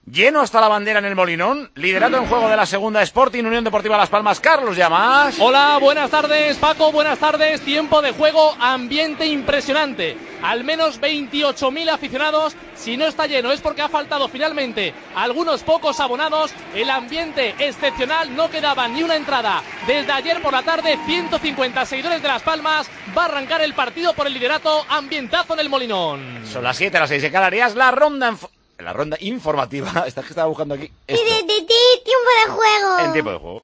Lleno hasta la bandera en el Molinón, liderato en juego de la segunda Sporting Unión Deportiva Las Palmas. Carlos Llamas. Hola, buenas tardes, Paco, buenas tardes. Tiempo de juego, ambiente impresionante. Al menos veintiocho mil aficionados. Si no está lleno es porque ha faltado finalmente algunos pocos abonados. El ambiente excepcional, no quedaba ni una entrada. Desde ayer por la tarde, ciento cincuenta seguidores de Las Palmas. Va a arrancar el partido por el liderato. Ambientazo en el Molinón. Son las siete, las seis de Canarias. La ronda en... La ronda informativa. Esta que estaba buscando aquí. Esto. Tiempo de juego. En tiempo de juego.